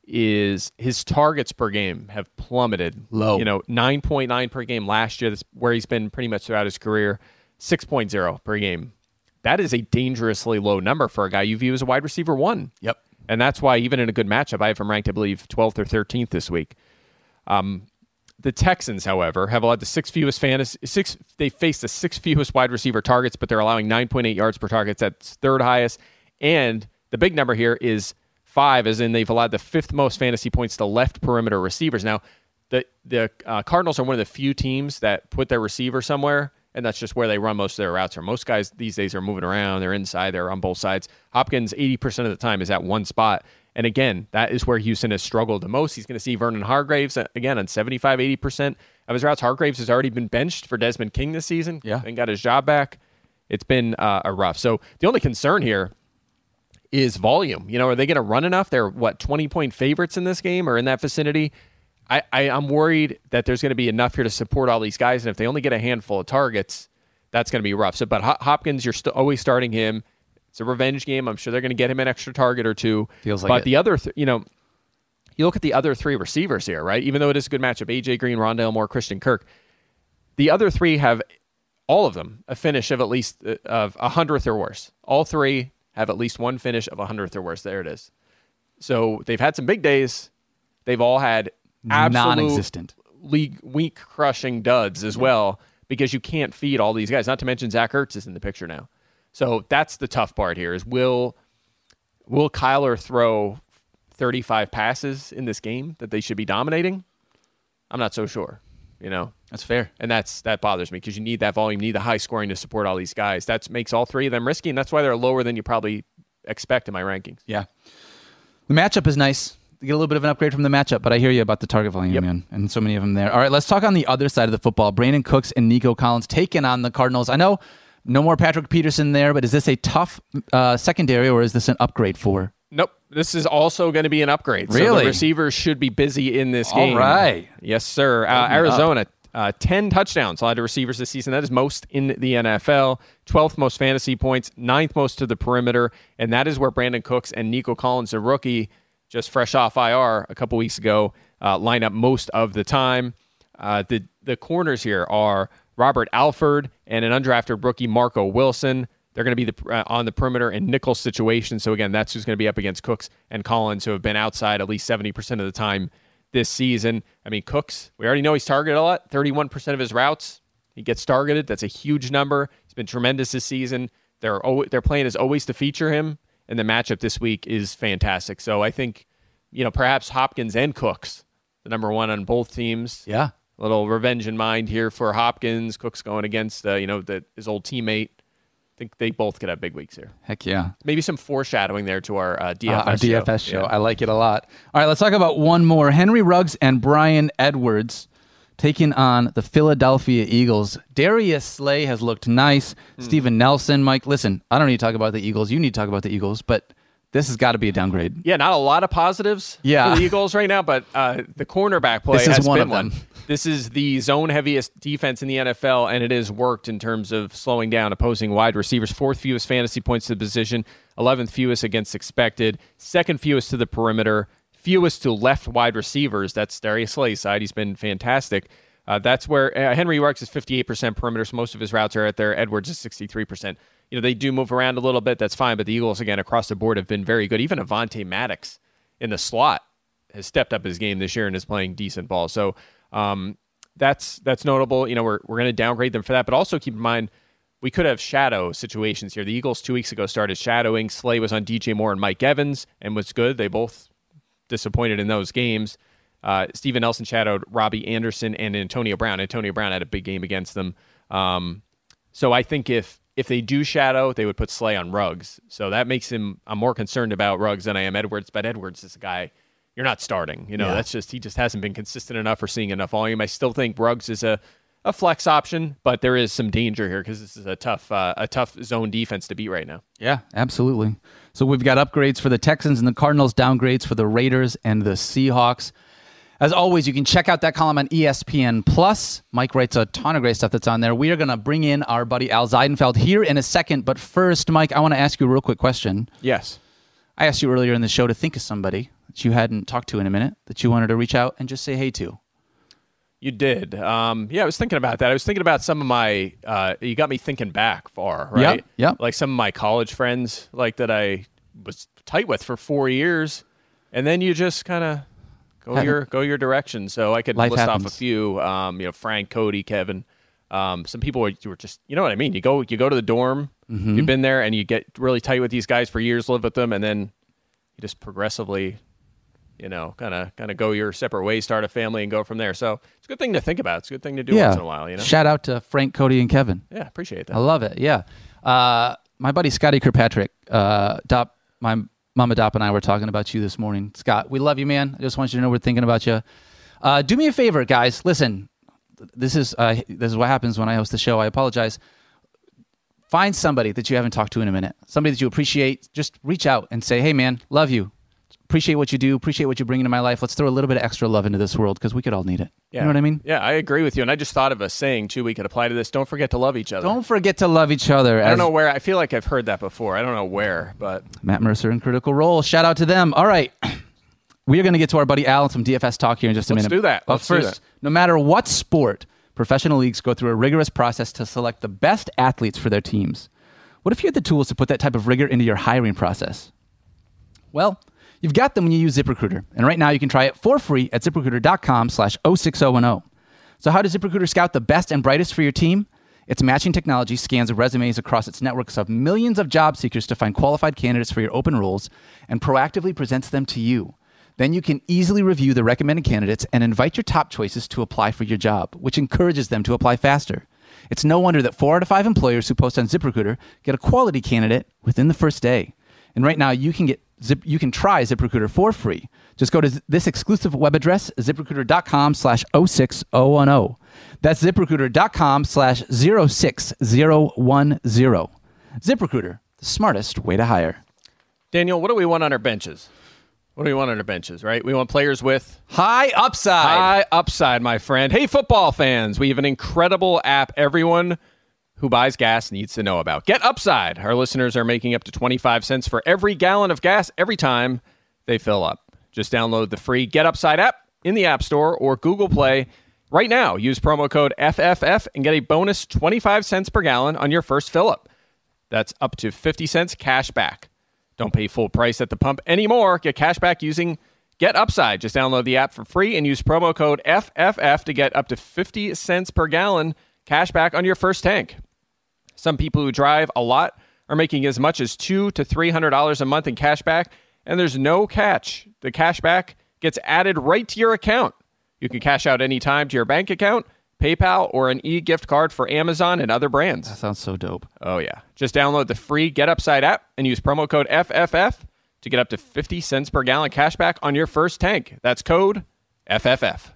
is his targets per game have plummeted. Low. You know, nine point nine per game last year. That's where he's been pretty much throughout his career. six point oh per game. That is a dangerously low number for a guy you view as a wide receiver one. Yep. And that's why even in a good matchup, I have him ranked, I believe, twelfth or thirteenth this week. Um, the Texans, however, have allowed the six fewest fantasy six. They face the six fewest wide receiver targets, but they're allowing nine point eight yards per target. That's third highest. And the big number here is five, as in they've allowed the fifth most fantasy points to left perimeter receivers. Now, the the uh, Cardinals are one of the few teams that put their receiver somewhere, and that's just where they run most of their routes. Or most guys these days are moving around. They're inside. They're on both sides. Hopkins, eighty percent of the time, is at one spot. And again, that is where Houston has struggled the most. He's going to see Vernon Hargraves, uh, again, on seventy-five, eighty percent of his routes. Hargraves has already been benched for Desmond King this season Yeah. and got his job back. It's been uh, a rough. So the only concern here is volume. You know, are they going to run enough? They're, what, twenty-point favorites in this game or in that vicinity? I, I, I'm worried that there's going to be enough here to support all these guys, and if they only get a handful of targets, that's going to be rough. So, but Hopkins, you're st- always starting him. It's a revenge game. I'm sure they're going to get him an extra target or two. Feels like but it. the other, th- you know, you look at the other three receivers here, right? Even though it is a good matchup, A J Green, Rondale Moore, Christian Kirk, the other three have, all of them, a finish of at least uh, of a hundredth or worse. All three have at least one finish of a hundredth or worse. There it is. So they've had some big days. They've all had absolute Non-existent. league week crushing duds as well, because you can't feed all these guys. Not to mention Zach Ertz is in the picture now. So that's the tough part here is will will Kyler throw thirty-five passes in this game that they should be dominating? I'm not so sure. You know, That's fair. and that's that bothers me because you need that volume, you need the high scoring to support all these guys. That makes all three of them risky, and that's why they're lower than you probably expect in my rankings. Yeah. The matchup is nice. You get a little bit of an upgrade from the matchup, but I hear you about the target volume, Yep. man, and so many of them there. All right, let's talk on the other side of the football. Brandon Cooks and Nico Collins taking on the Cardinals. I know no more Patrick Peterson there, but is this a tough uh, secondary, or is this an upgrade for? Nope. This is also going to be an upgrade. So Really? the receivers should be busy in this game. All right. Yes, sir. Uh, Open it Arizona, uh, ten touchdowns allowed to receivers this season. That is most in the N F L. twelfth most fantasy points, ninth most to the perimeter. And that is where Brandon Cooks and Nico Collins, a rookie, just fresh off I R a couple weeks ago, uh, line up most of the time. Uh, the, the corners here are Robert Alford and an undrafted rookie, Marco Wilson. They're going to be the, uh, on the perimeter in nickel situations. So, again, that's who's going to be up against Cooks and Collins, who have been outside at least seventy percent of the time this season. I mean, Cooks, we already know he's targeted a lot. thirty-one percent of his routes, he gets targeted. That's a huge number. He's been tremendous this season. Their, their plan is always to feature him, and the matchup this week is fantastic. So, I think, you know, perhaps Hopkins and Cooks, the number one on both teams. Yeah. A little revenge in mind here for Hopkins. Cooks going against, uh, you know, the, his old teammate. I think they both could have big weeks here. Heck yeah. Maybe some foreshadowing there to our uh, D F S Uh, our show. D F S show. Yeah. I like it a lot. All right, let's talk about one more. Henry Ruggs and Brian Edwards taking on the Philadelphia Eagles. Darius Slay has looked nice. Mm. Steven Nelson, Mike, listen, I don't need to talk about the Eagles. You need to talk about the Eagles, but this has got to be a downgrade. Yeah, not a lot of positives Yeah. for the Eagles right now, but uh, the cornerback play This is has one been of them. one. This is the zone heaviest defense in the N F L, and it has worked in terms of slowing down opposing wide receivers. Fourth fewest fantasy points to the position, eleventh fewest against expected, second fewest to the perimeter, fewest to left wide receivers. That's Darius Slay's side. He's been fantastic. Uh, that's where uh, Henry Ruggs is fifty-eight percent perimeter, so most of his routes are out there. Edwards is sixty-three percent. You know, they do move around a little bit. That's fine, but the Eagles, again, across the board have been very good. Even Avonte Maddox in the slot has stepped up his game this year and is playing decent ball. So um, that's that's notable. You know, we're we're going to downgrade them for that, but also keep in mind we could have shadow situations here. The Eagles two weeks ago started shadowing. Slay was on D J Moore and Mike Evans and was good. They both disappointed in those games. Uh, Steven Nelson shadowed Robbie Anderson and Antonio Brown. Antonio Brown had a big game against them. Um, so I think if if they do shadow, they would put Slay on Ruggs. So that makes him, I'm more concerned about Ruggs than I am Edwards, but Edwards is a guy you're not starting. You know, Yeah. that's just, he just hasn't been consistent enough or seeing enough volume. I still think Ruggs is a, a flex option, but there is some danger here because this is a tough, uh, a tough zone defense to beat right now. Yeah, absolutely. So we've got upgrades for the Texans and the Cardinals, downgrades for the Raiders and the Seahawks. As always, you can check out that column on E S P N Plus. Mike writes a ton of great stuff that's on there. We are going to bring in our buddy Al Zeidenfeld here in a second. But first, Mike, I want to ask you a real quick question. Yes. I asked you earlier in the show to think of somebody that you hadn't talked to in a minute that you wanted to reach out and just say hey to. You did. Um, yeah, I was thinking about that. I was thinking about some of my, uh, you got me thinking back far, right? Yep, yep. Like some of my college friends, like that I was tight with for four years. And then you just kind of go Haven't- your go your direction. So I could Life list happens. off a few, um, you know, Frank, Cody, Kevin. Um, some people were, were just, you know what I mean? You go you go to the dorm, Mm-hmm. you've been there, and you get really tight with these guys for years, live with them, and then you just progressively, you know, kind of kind of go your separate ways, start a family, and go from there. So it's a good thing to think about. It's a good thing to do yeah. once in a while, you know? Shout out to Frank, Cody, and Kevin. Yeah, appreciate that. I love it. Yeah. Uh, my buddy Scotty Kirkpatrick, uh, Dop, my Mama Dop and I were talking about you this morning. Scott, we love you, man. I just want you to know we're thinking about you. Uh, do me a favor, guys. Listen, this is uh, this is what happens when I host the show. I apologize. Find somebody that you haven't talked to in a minute, somebody that you appreciate. Just reach out and say, hey, man, love you. Appreciate what you do. Appreciate what you bring into my life. Let's throw a little bit of extra love into this world because we could all need it. Yeah. You know what I mean? Yeah, I agree with you. And I just thought of a saying, too, we could apply to this. Don't forget to love each other. Don't forget to love each other. I don't know where. I feel like I've heard that before. I don't know where, but Matt Mercer and Critical Role. Shout out to them. All right. We are going to get to our buddy Al and some D F S talk here in just a Let's minute. do that. But Let's do first, that. no matter what sport, professional leagues go through a rigorous process to select the best athletes for their teams. What if you had the tools to put that type of rigor into your hiring process? Well, you've got them when you use ZipRecruiter. And right now you can try it for free at ZipRecruiter.com slash 06010. So how does ZipRecruiter scout the best and brightest for your team? Its matching technology scans resumes across its networks of millions of job seekers to find qualified candidates for your open roles and proactively presents them to you. Then you can easily review the recommended candidates and invite your top choices to apply for your job, which encourages them to apply faster. It's no wonder that four out of five employers who post on ZipRecruiter get a quality candidate within the first day. And right now, you can get Zip, you can try ZipRecruiter for free. Just go to this exclusive web address, ziprecruiter.com slash 06010. That's ziprecruiter.com slash 06010. ZipRecruiter, the smartest way to hire. Daniel, what do we want on our benches? What do we want on our benches, right? We want players with high upside. High upside, my friend. Hey, football fans, we have an incredible app everyone who buys gas needs to know about. Get Upside. Our listeners are making up to twenty-five cents for every gallon of gas every time they fill up. Just download the free Get Upside app in the App Store or Google Play right now. Use promo code F F F and get a bonus twenty-five cents per gallon on your first fill up. That's up to fifty cents cash back. Don't pay full price at the pump anymore. Get cash back using Get Upside. Just download the app for free and use promo code F F F to get up to fifty cents per gallon cash back on your first tank. Some people who drive a lot are making as much as two hundred to three hundred dollars a month in cash back, and there's no catch. The cash back gets added right to your account. You can cash out anytime to your bank account, PayPal, or an e-gift card for Amazon and other brands. That sounds so dope. Oh, yeah. Just download the free Get Upside app and use promo code F F F to get up to fifty cents per gallon cash back on your first tank. That's code F F F.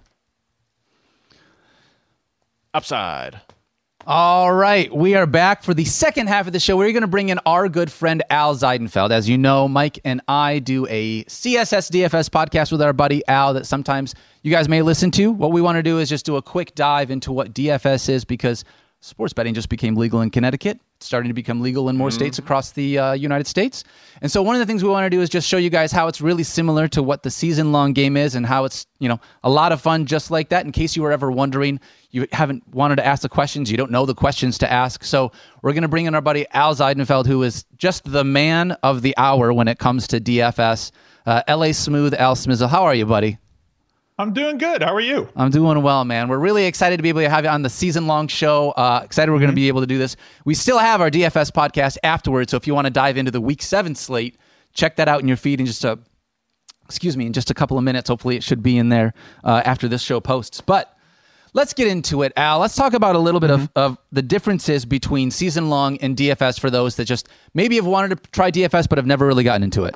Upside. All right, we are back for the second half of the show. We're going to bring in our good friend Al Zeidenfeld. As you know, Mike and I do a C S S D F S podcast with our buddy Al that sometimes you guys may listen to. What we want to do is just do a quick dive into what D F S is, because sports betting just became legal in Connecticut. It's starting to become legal in more mm-hmm. states across the uh, United States. And so one of the things we want to do is just show you guys how it's really similar to what the season-long game is, and how it's, you know, a lot of fun just like that. In case you were ever wondering, you haven't wanted to ask the questions, you don't know the questions to ask. So we're going to bring in our buddy Al Zeidenfeld, who is just the man of the hour when it comes to D F S. Uh, L A Smooth, Al Smizzle. How are you, buddy? I'm doing good. How are you? I'm doing well, man. We're really excited to be able to have you on the season-long show. Uh, excited we're going to be able to do this. We still have our D F S podcast afterwards, so if you want to dive into the Week seven slate, check that out in your feed in just a, excuse me, in just a couple of minutes. Hopefully it should be in there uh, after this show posts. But let's get into it, Al. Let's talk about a little bit mm-hmm. of, of the differences between season-long and D F S for those that just maybe have wanted to try D F S but have never really gotten into it.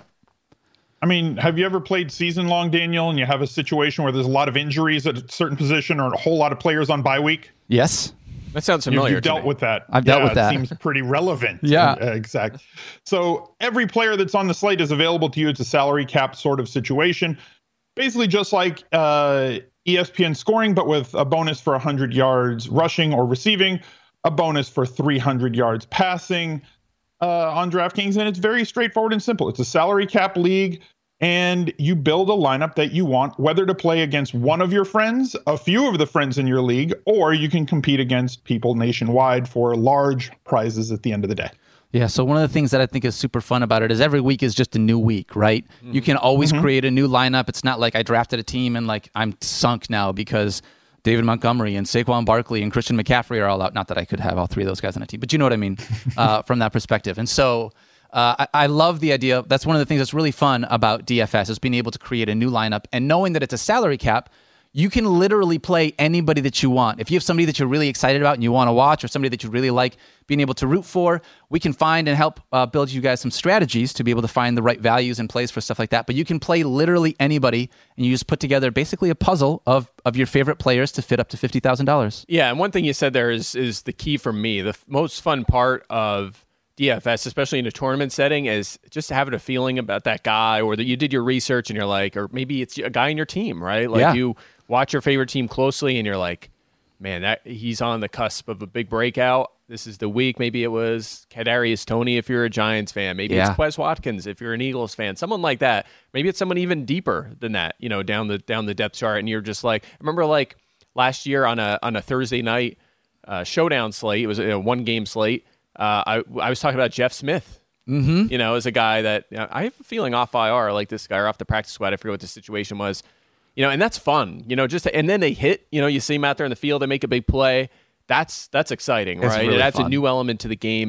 I mean, have you ever played season long, Daniel, and you have a situation where there's a lot of injuries at a certain position or a whole lot of players on bye week? Yes. That sounds familiar. You've, you've dealt me. with that. I've dealt yeah, with that. It seems pretty relevant. Yeah. Uh, exactly. So every player that's on the slate is available to you. It's a salary cap sort of situation. Basically just like uh, E S P N scoring, but with a bonus for one hundred yards rushing or receiving, a bonus for three hundred yards passing uh, on DraftKings. And it's very straightforward and simple. It's a salary cap league. And you build a lineup that you want, whether to play against one of your friends, a few of the friends in your league, or you can compete against people nationwide for large prizes at the end of the day. Yeah, so one of the things that I think is super fun about it is every week is just a new week, right? Mm-hmm. You can always mm-hmm. create a new lineup. It's not like I drafted a team and like I'm sunk now because David Montgomery and Saquon Barkley and Christian McCaffrey are all out. Not that I could have all three of those guys on a team, but you know what I mean uh, from that perspective. And so Uh, I, I love the idea. That's one of the things that's really fun about D F S is being able to create a new lineup and knowing that it's a salary cap. You can literally play anybody that you want. If you have somebody that you're really excited about and you want to watch, or somebody that you really like being able to root for, we can find and help uh, build you guys some strategies to be able to find the right values and plays for stuff like that. But you can play literally anybody, and you just put together basically a puzzle of of your favorite players to fit up to fifty thousand dollars. Yeah, and one thing you said there is is the key for me. The f- most fun part of D F S, especially in a tournament setting, is just having a feeling about that guy, or that you did your research and you're like, or maybe it's a guy in your team, right? Like yeah. you watch your favorite team closely and you're like, man, that he's on the cusp of a big breakout. This is the week. Maybe it was Kadarius Toney if you're a Giants fan. Maybe yeah. it's Quez Watkins if you're an Eagles fan. Someone like that. Maybe it's someone even deeper than that, you know, down the down the depth chart. And you're just like, I remember like last year on a on a Thursday night uh, showdown slate. It was a one game slate. Uh, I I was talking about Jeff Smith, mm-hmm. you know, as a guy that you know, I have a feeling off I R like this guy or off the practice squad. I forget what the situation was, you know, and that's fun, you know, just to, and then they hit, you know, you see them out there in the field, they make a big play. That's that's exciting, it's right? Really it adds fun. a new element to the game, and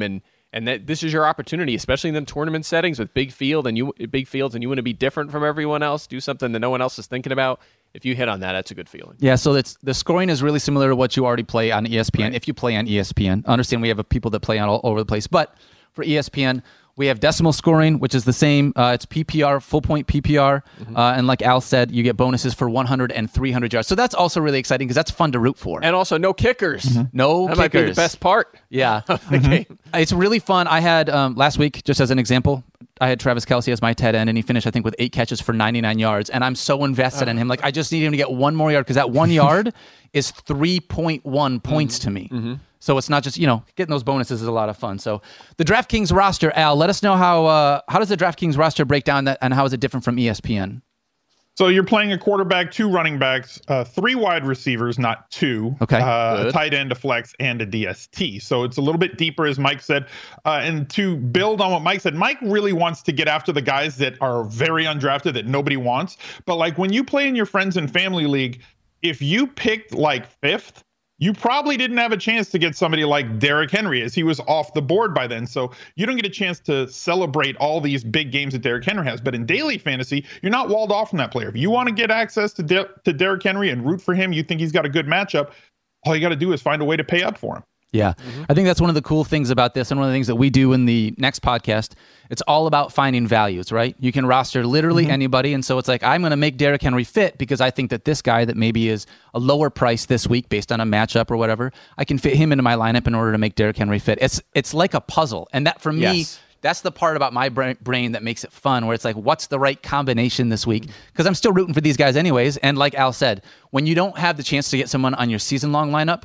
And that this is your opportunity, especially in the tournament settings with big field and you big fields, and you want to be different from everyone else, do something that no one else is thinking about. If you hit on that, that's a good feeling. Yeah, so it's, the scoring is really similar to what you already play on E S P N. Right. If you play on E S P N, I understand we have people that play on all over the place, but for E S P N, we have decimal scoring, which is the same. Uh, it's P P R, full point P P R. Mm-hmm. Uh, and like Al said, you get bonuses for one hundred and three hundred yards. So that's also really exciting because that's fun to root for. And also no kickers. Mm-hmm. No that kickers. That might be the best part. Yeah. of the mm-hmm. game. It's really fun. I had, um, last week, just as an example, I had Travis Kelce as my tight end, and he finished, I think, with eight catches for ninety-nine yards. And I'm so invested uh, in him. Like, I just need him to get one more yard because that one yard is three point one points mm-hmm. to me. Mm-hmm. So it's not just, you know, getting those bonuses is a lot of fun. So the DraftKings roster, Al, let us know how uh, how does the DraftKings roster break down that, and how is it different from E S P N? So you're playing a quarterback, two running backs, uh, three wide receivers, not two. Okay. Uh, a tight end, a flex, and a D S T. So it's a little bit deeper, as Mike said. Uh, and to build on what Mike said, Mike really wants to get after the guys that are very undrafted that nobody wants. But like when you play in your friends and family league, if you picked like fifth, you probably didn't have a chance to get somebody like Derrick Henry, as he was off the board by then. So you don't get a chance to celebrate all these big games that Derrick Henry has. But in daily fantasy, you're not walled off from that player. If you want to get access to De- to Derrick Henry and root for him, you think he's got a good matchup, all you got to do is find a way to pay up for him. Yeah, mm-hmm. I think that's one of the cool things about this, and one of the things that we do in the next podcast. It's all about finding values, right? You can roster literally mm-hmm. anybody, and so it's like, I'm going to make Derrick Henry fit because I think that this guy that maybe is a lower price this week based on a matchup or whatever, I can fit him into my lineup in order to make Derrick Henry fit. It's it's like a puzzle, and that for me, yes. that's the part about my brain that makes it fun, where it's like, what's the right combination this week? Because I'm still rooting for these guys anyways, and like Al said, when you don't have the chance to get someone on your season-long lineup,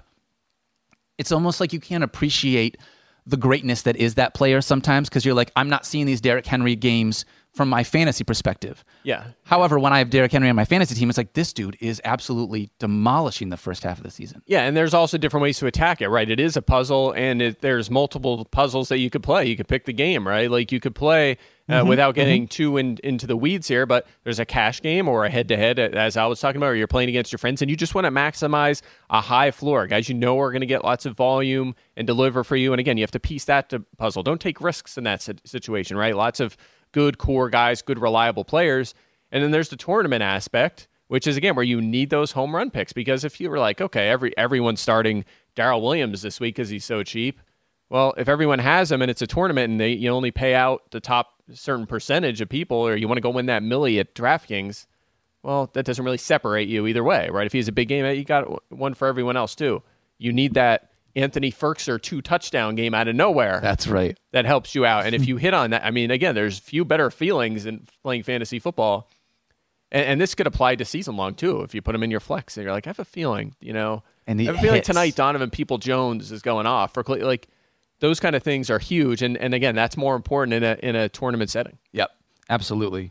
it's almost like you can't appreciate the greatness that is that player sometimes because you're like, I'm not seeing these Derrick Henry games from my fantasy perspective. Yeah. However, when I have Derrick Henry on my fantasy team, it's like, this dude is absolutely demolishing the first half of the season. Yeah, and there's also different ways to attack it, right? It is a puzzle, and it, there's multiple puzzles that you could play. You could pick the game, right? Like you could play uh, mm-hmm, without getting mm-hmm. too in, into the weeds here, but there's a cash game or a head-to-head, as I was talking about, or you're playing against your friends, and you just want to maximize a high floor. Guys you know are going to get lots of volume and deliver for you, and again, you have to piece that to puzzle. Don't take risks in that situation, right? Lots of good core guys, good reliable players. And then there's the tournament aspect, which is, again, where you need those home run picks. Because if you were like, okay, every everyone's starting Darrell Williams this week because he's so cheap. Well, if everyone has him and it's a tournament and they you only pay out the top certain percentage of people, or you want to go win that millie at DraftKings, well, that doesn't really separate you either way, right? If he's a big game, you got one for everyone else too. You need that Anthony Ferkser two touchdown game out of nowhere. That's right. That helps you out. And if you hit on that, I mean, again, there's few better feelings in playing fantasy football. And, and this could apply to season long too. If you put them in your flex and you're like, I have a feeling, you know, and I have a feeling tonight Donovan People-Jones is going off for like those kind of things are huge. And, and again, that's more important in a, in a tournament setting. Yep. Absolutely.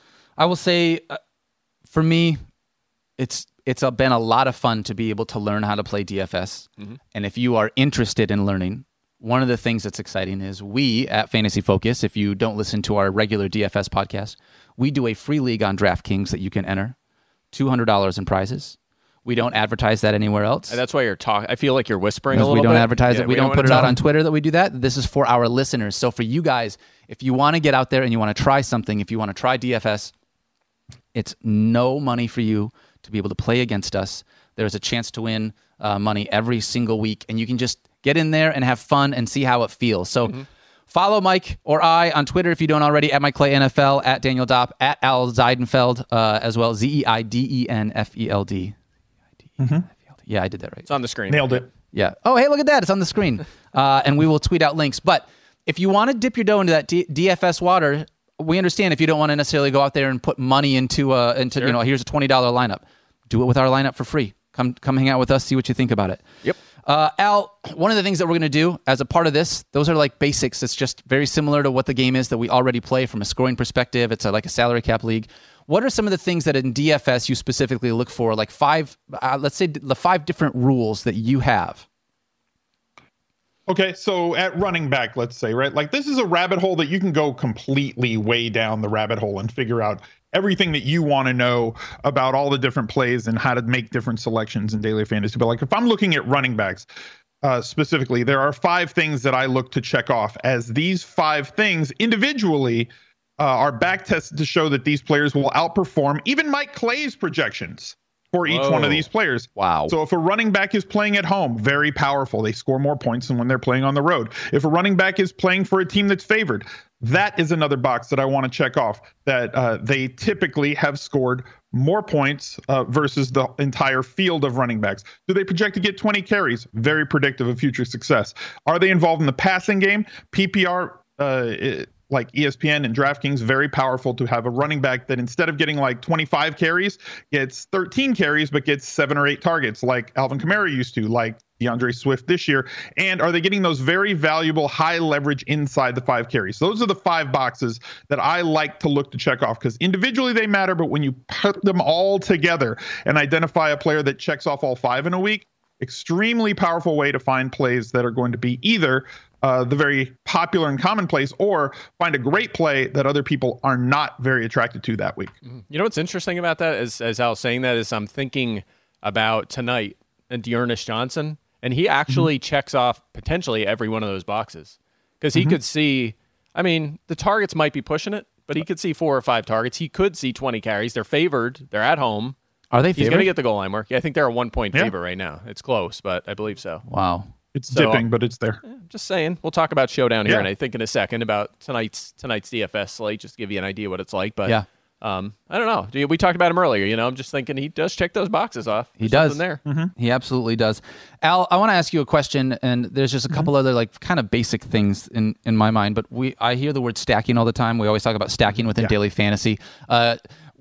I will say uh, for me, it's, It's been a lot of fun to be able to learn how to play D F S. Mm-hmm. And if you are interested in learning, one of the things that's exciting is we at Fantasy Focus, if you don't listen to our regular D F S podcast, we do a free league on DraftKings that you can enter, two hundred dollars in prizes. We don't advertise that anywhere else. And that's why you're talking. I feel like you're whispering because a little bit. We don't bit. advertise yeah, it. We, we don't, don't put it out on Twitter that we do that. This is for our listeners. So for you guys, if you want to get out there and you want to try something, if you want to try D F S, it's no money for you to be able to play against us. There's a chance to win uh, money every single week, and you can just get in there and have fun and see how it feels. So mm-hmm. follow Mike or I on Twitter if you don't already, at Mike Clay N F L, at Daniel Dopp, at Al Zeidenfeld, uh, as well, Z E I D E N F E L D. Mm-hmm. Yeah, I did that right. It's on the screen. Nailed it. Yeah. Oh, hey, look at that. It's on the screen. uh, and we will tweet out links. But if you want to dip your dough into that D- DFS water, we understand if you don't want to necessarily go out there and put money into, uh, into sure. you know, here's a twenty dollars lineup. Do it with our lineup for free. Come come hang out with us, see what you think about it. Yep. Uh, Al, one of the things that we're going to do as a part of this, those are like basics. It's just very similar to what the game is that we already play from a scoring perspective. It's a, like a salary cap league. What are some of the things that in D F S you specifically look for? Like five, uh, let's say the five different rules that you have. Okay, so at running back, let's say, right? Like this is a rabbit hole that you can go completely way down the rabbit hole and figure out everything that you want to know about all the different plays and how to make different selections in daily fantasy. But like if I'm looking at running backs, uh, specifically, there are five things that I look to check off, as these five things individually uh, are back tested to show that these players will outperform even Mike Clay's projections for each Whoa. one of these players. Wow. So if a running back is playing at home, very powerful. They score more points than when they're playing on the road. If a running back is playing for a team that's favored, that is another box that I want to check off, that uh, they typically have scored more points uh, versus the entire field of running backs. Do they project to get twenty carries? Very predictive of future success. Are they involved in the passing game? P P R, uh, it, like E S P N and DraftKings, very powerful to have a running back that instead of getting like twenty-five carries, gets thirteen carries, but gets seven or eight targets like Alvin Kamara used to, like DeAndre Swift this year. And are they getting those very valuable high leverage inside the five carries? Those are the five boxes that I like to look to check off, because individually they matter, but when you put them all together and identify a player that checks off all five in a week, extremely powerful way to find plays that are going to be either uh, the very popular and commonplace, or find a great play that other people are not very attracted to that week. You know what's interesting about that, as, as Al's saying that, is I'm thinking about tonight and Dearness Johnson, and he actually mm-hmm. checks off potentially every one of those boxes, because he mm-hmm. could see, I mean, the targets might be pushing it, but he could see four or five targets. He could see twenty carries. They're favored. They're at home. Are they favored? He's going to get the goal line work. Yeah, I think they're a one-point yeah. favor right now. It's close, but I believe so. Wow. It's so, dipping, but it's there. Just saying. We'll talk about Showdown here, yeah. and I think in a second about tonight's tonight's D F S slate, just to give you an idea what it's like. But yeah. um, I don't know. We talked about him earlier. You know, I'm just thinking he does check those boxes off. He There's does. there. Mm-hmm. He absolutely does. Al, I want to ask you a question, and there's just a couple mm-hmm. other like kind of basic things in, in my mind. But we I hear the word stacking all the time. We always talk about stacking within yeah. daily fantasy. Uh,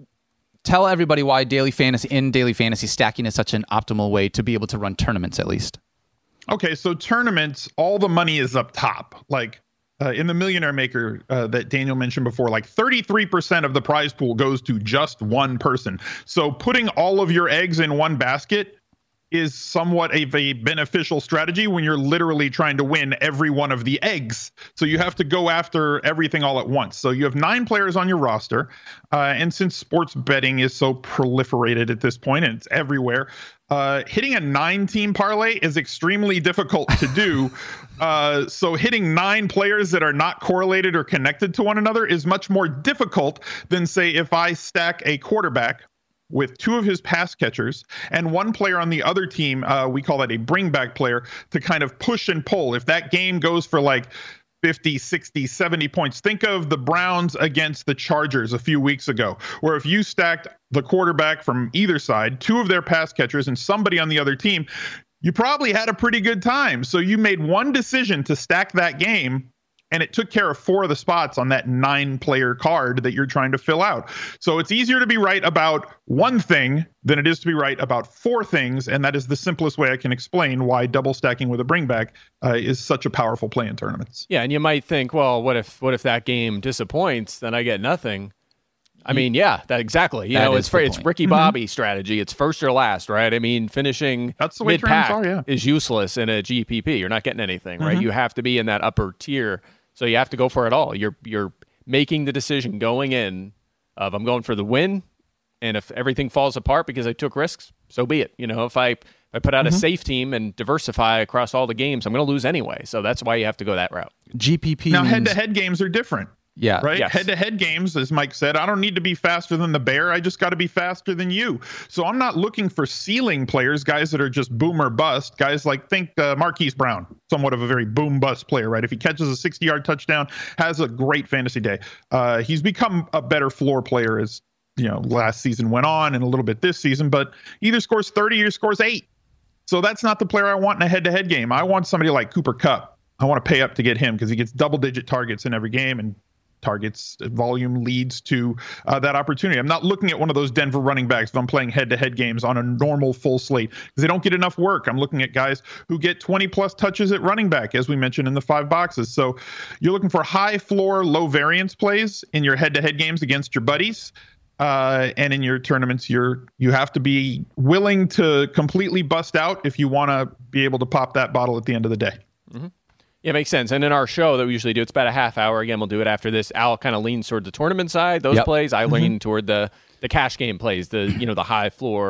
tell everybody why daily fantasy in daily fantasy stacking is such an optimal way to be able to run tournaments, at least. Okay, so tournaments, all the money is up top. Like uh, in the Millionaire Maker uh, that Daniel mentioned before, like thirty-three percent of the prize pool goes to just one person. So putting all of your eggs in one basket is somewhat of a beneficial strategy when you're literally trying to win every one of the eggs. So you have to go after everything all at once. So you have nine players on your roster. Uh, and since sports betting is so proliferated at this point and it's everywhere, uh, hitting a nine team parlay is extremely difficult to do. uh, so hitting nine players that are not correlated or connected to one another is much more difficult than, say, if I stack a quarterback with two of his pass catchers and one player on the other team, uh, we call that a bring back player, to kind of push and pull. If that game goes for like fifty, sixty, seventy points, think of the Browns against the Chargers a few weeks ago, where if you stacked the quarterback from either side, two of their pass catchers, and somebody on the other team, you probably had a pretty good time. So you made one decision to stack that game, and it took care of four of the spots on that nine-player card that you're trying to fill out. So it's easier to be right about one thing than it is to be right about four things, and that is the simplest way I can explain why double stacking with a bringback uh, is such a powerful play in tournaments. Yeah, and you might think, well, what if what if that game disappoints? Then I get nothing. I mean, yeah, that exactly. You that know, it's for, it's Ricky mm-hmm. Bobby strategy. It's first or last, right? I mean, finishing That's the way mid-pack are, yeah. is useless in a G P P. You're not getting anything, right? Mm-hmm. You have to be in that upper tier. So you have to go for it all. You're you're making the decision going in of I'm going for the win, and if everything falls apart because I took risks, so be it. You know, if I if I put out mm-hmm. a safe team and diversify across all the games, I'm going to lose anyway. So that's why you have to go that route. G P P now means... head-to-head games are different. Yeah. Right. Yes. Head-to-head games, as Mike said, I don't need to be faster than the bear. I just got to be faster than you. So I'm not looking for ceiling players, guys that are just boom or bust. Guys like, think uh, Marquise Brown, somewhat of a very boom bust player, right? If he catches a sixty-yard touchdown, has a great fantasy day. Uh, he's become a better floor player as, you know, last season went on and a little bit this season, but either scores thirty or scores eight. So that's not the player I want in a head-to-head game. I want somebody like Cooper Kupp. I want to pay up to get him because he gets double-digit targets in every game, and targets volume leads to uh, that opportunity. I'm not looking at one of those Denver running backs if I'm playing head-to-head games on a normal full slate because they don't get enough work. I'm looking at guys who get twenty plus touches at running back, as we mentioned in the five boxes. So you're looking for high floor, low variance plays in your head-to-head games against your buddies. Uh, and in your tournaments, you're you have to be willing to completely bust out if you want to be able to pop that bottle at the end of the day. Mm-hmm. Yeah, makes sense. And in our show that we usually do, it's about a half hour. Again, we'll do it after this. Al kind of leans toward the tournament side, those yep. plays. I lean mm-hmm. toward the the cash game plays, the you know the high floor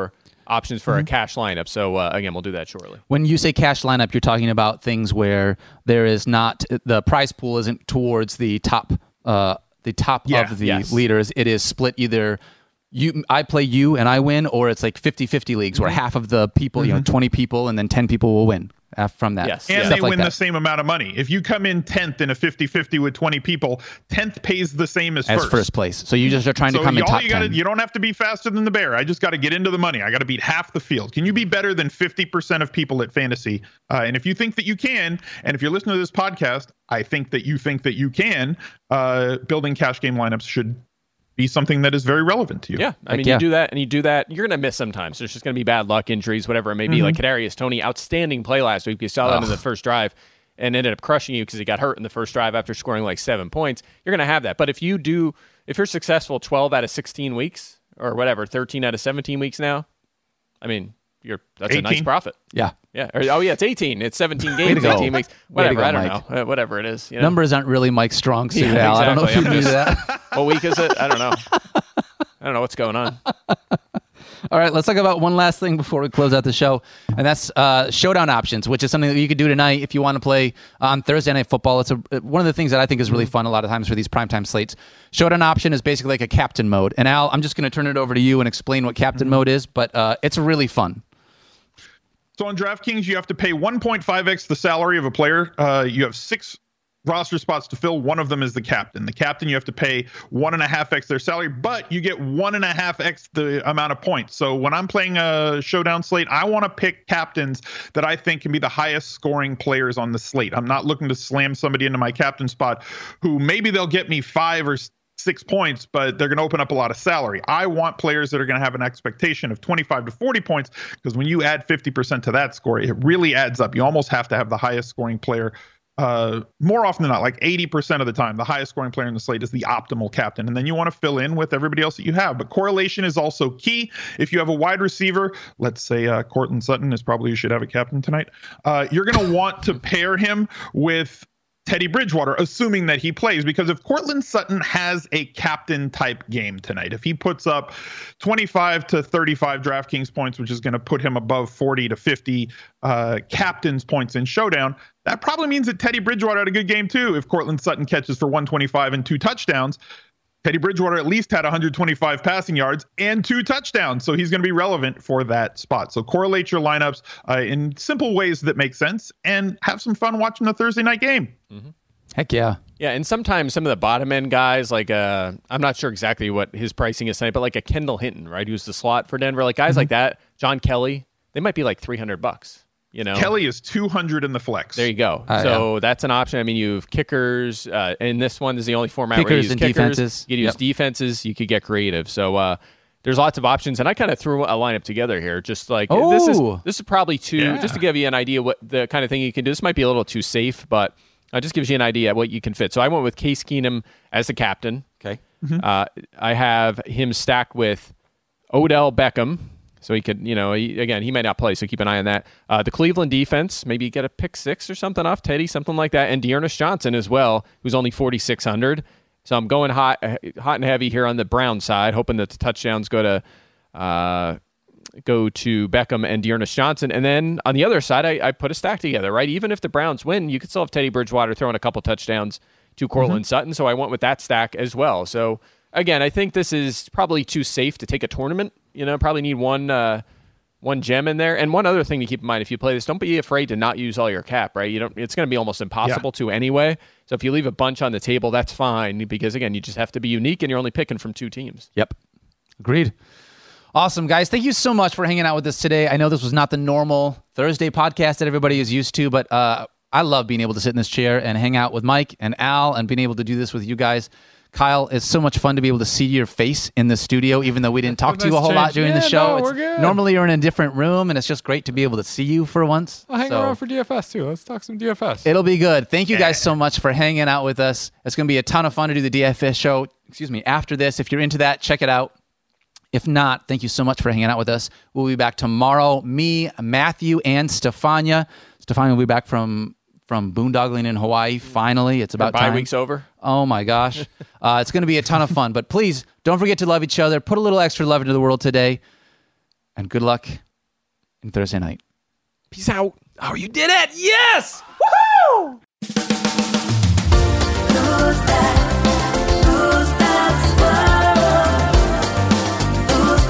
options for mm-hmm. a cash lineup. So uh, again, we'll do that shortly. When you say cash lineup, you're talking about things where there is not the prize pool isn't towards the top uh, the top yeah, of the yes. leaders. It is split either you I play you and I win, or it's like fifty-fifty leagues mm-hmm. where half of the people, mm-hmm. you know, twenty people and then ten people will win from that. Yes. And yeah. they like win that. the same amount of money. If you come in tenth in a fifty-fifty with twenty people, tenth pays the same as, as first. first place. So you just are trying so to come in top you gotta, ten. You don't have to be faster than the bear. I just got to get into the money. I got to beat half the field. Can you be better than fifty percent of people at fantasy? Uh, and if you think that you can, and if you're listening to this podcast, I think that you think that you can, uh, building cash game lineups should be something that is very relevant to you. Yeah, I like, mean, yeah. you do that and you do that, you're going to miss sometimes. There's just going to be bad luck, injuries, whatever it may be. Mm-hmm. Like Kadarius Toney, outstanding play last week. You saw that Ugh. in the first drive and ended up crushing you because he got hurt in the first drive after scoring like seven points. You're going to have that. But if you do, if you're successful twelve out of sixteen weeks or whatever, thirteen out of seventeen weeks now, I mean, you're that's eighteen. A nice profit. Yeah. Yeah. Or, oh, yeah, it's eighteen. It's seventeen games, eighteen weeks. Whatever. Go, I don't Mike. know. Uh, whatever it is. You know? Numbers aren't really Mike's strong suit, yeah, Al. Exactly. I don't know if you I'm knew just, that. What week is it? I don't know. I don't know what's going on. All right, let's talk about one last thing before we close out the show, and that's uh, showdown options, which is something that you could do tonight if you want to play on Thursday Night Football. It's a, one of the things that I think is really fun a lot of times for these primetime slates. Showdown option is basically like a captain mode. And Al, I'm just going to turn it over to you and explain what captain mode is, but uh, it's really fun. So on DraftKings, you have to pay one point five x the salary of a player. Uh, you have six roster spots to fill. One of them is the captain. The captain, you have to pay one and a half x their salary, but you get one and a half x the amount of points. So when I'm playing a showdown slate, I want to pick captains that I think can be the highest scoring players on the slate. I'm not looking to slam somebody into my captain spot who maybe they'll get me five or six points, but they're going to open up a lot of salary. I want players that are going to have an expectation of twenty-five to forty points, because when you add fifty percent to that score, it really adds up. You almost have to have the highest scoring player. Uh, more often than not, like eighty percent of the time, the highest scoring player in the slate is the optimal captain. And then you want to fill in with everybody else that you have. But correlation is also key. If you have a wide receiver, let's say uh, Courtland Sutton is probably you should have a captain tonight. Uh, you're going to want to pair him with Teddy Bridgewater, assuming that he plays, because if Courtland Sutton has a captain type game tonight, if he puts up twenty-five to thirty-five DraftKings points, which is going to put him above forty to fifty uh, captain's points in showdown, that probably means that Teddy Bridgewater had a good game too. If Courtland Sutton catches for one twenty-five and two touchdowns, Teddy Bridgewater at least had one hundred twenty-five passing yards and two touchdowns, so he's going to be relevant for that spot. So correlate your lineups uh, in simple ways that make sense, and have some fun watching the Thursday night game. Mm-hmm. Heck yeah. Yeah, and sometimes some of the bottom end guys, like uh, I'm not sure exactly what his pricing is tonight, but like a Kendall Hinton, right, who's the slot for Denver, like guys mm-hmm. like that, John Kelly, they might be like three hundred bucks. You know, Kelly is two hundred in the flex. There you go. Uh, so yeah. that's an option. I mean, you have kickers, uh, and this one is the only format kickers where you use and kickers. Defenses. You could use yep. defenses. You could get creative. So uh, there's lots of options, and I kind of threw a lineup together here, just like oh. this is this is probably too yeah. just to give you an idea what the kind of thing you can do. This might be a little too safe, but it just gives you an idea what you can fit. So I went with Case Keenum as the captain. Okay. Mm-hmm. Uh, I have him stacked with Odell Beckham. So he could, you know, he, again, he may not play, so keep an eye on that. Uh, the Cleveland defense, maybe get a pick six or something off Teddy, something like that. And Dearness Johnson as well, who's only forty-six hundred. So I'm going hot hot and heavy here on the Brown side, hoping that the touchdowns go to uh, go to Beckham and Dearness Johnson. And then on the other side, I, I put a stack together, right? Even if the Browns win, you could still have Teddy Bridgewater throwing a couple touchdowns to Courtland mm-hmm. Sutton. So I went with that stack as well. So again, I think this is probably too safe to take a tournament. You know, probably need one uh, one gem in there. And one other thing to keep in mind, if you play this, don't be afraid to not use all your cap, right? You don't. It's going to be almost impossible yeah. to anyway. So if you leave a bunch on the table, that's fine, because, again, you just have to be unique, and you're only picking from two teams. Yep. Agreed. Awesome, guys. Thank you so much for hanging out with us today. I know this was not the normal Thursday podcast that everybody is used to, but uh, I love being able to sit in this chair and hang out with Mike and Al and being able to do this with you guys. Kyle, it's so much fun to be able to see your face in the studio, even though we didn't talk to you a whole lot during yeah, the show. No, we're it's, good. Normally you're in a different room, and it's just great to be able to see you for once. I'll hang so, around for D F S, too. Let's talk some D F S. It'll be good. Thank you guys so much for hanging out with us. It's going to be a ton of fun to do the D F S show, excuse me, after this. If you're into that, check it out. If not, thank you so much for hanging out with us. We'll be back tomorrow. Me, Matthew, and Stefania. Stefania will be back from... from boondoggling in Hawaii. Finally, it's about time. Bye week's over. Oh my gosh. uh, it's going to be a ton of fun, but please don't forget to love each other. Put a little extra love into the world today. And good luck in Thursday night. Peace out. Oh, you did it. Yes. Woohoo! Who's that? Who's that squirrel? Who's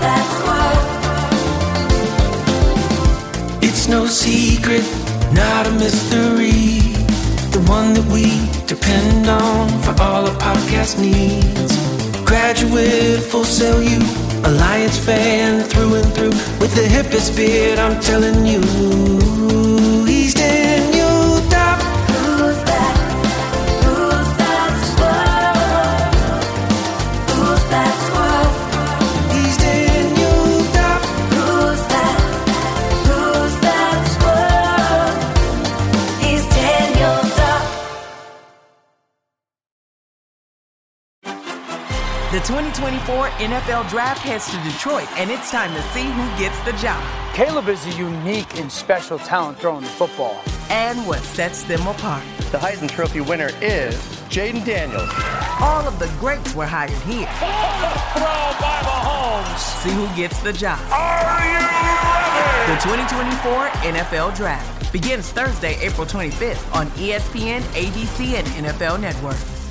that squirrel? It's no secret, not a mystery. The one that we depend on for all our podcast needs. Graduate, Full Sail U, Alliance fan through and through. With the hippest beard, I'm telling you, he's Daniel Dopp. Who's that? Who's that squirrel? Who's that squirrel? He's Daniel Dopp. Who's that? Who's that squirrel? He's Daniel Dopp. The twenty twenty-four N F L Draft heads to Detroit, and it's time to see who gets the job Caleb is a unique and special talent throwing the football. and what sets them apart. The Heisman Trophy winner is Jaden Daniels. All of the greats were hired here. Throw by Mahomes. See who gets the job. Are you ready? The twenty twenty-four N F L Draft begins Thursday, April twenty-fifth on E S P N, A B C, and N F L Network.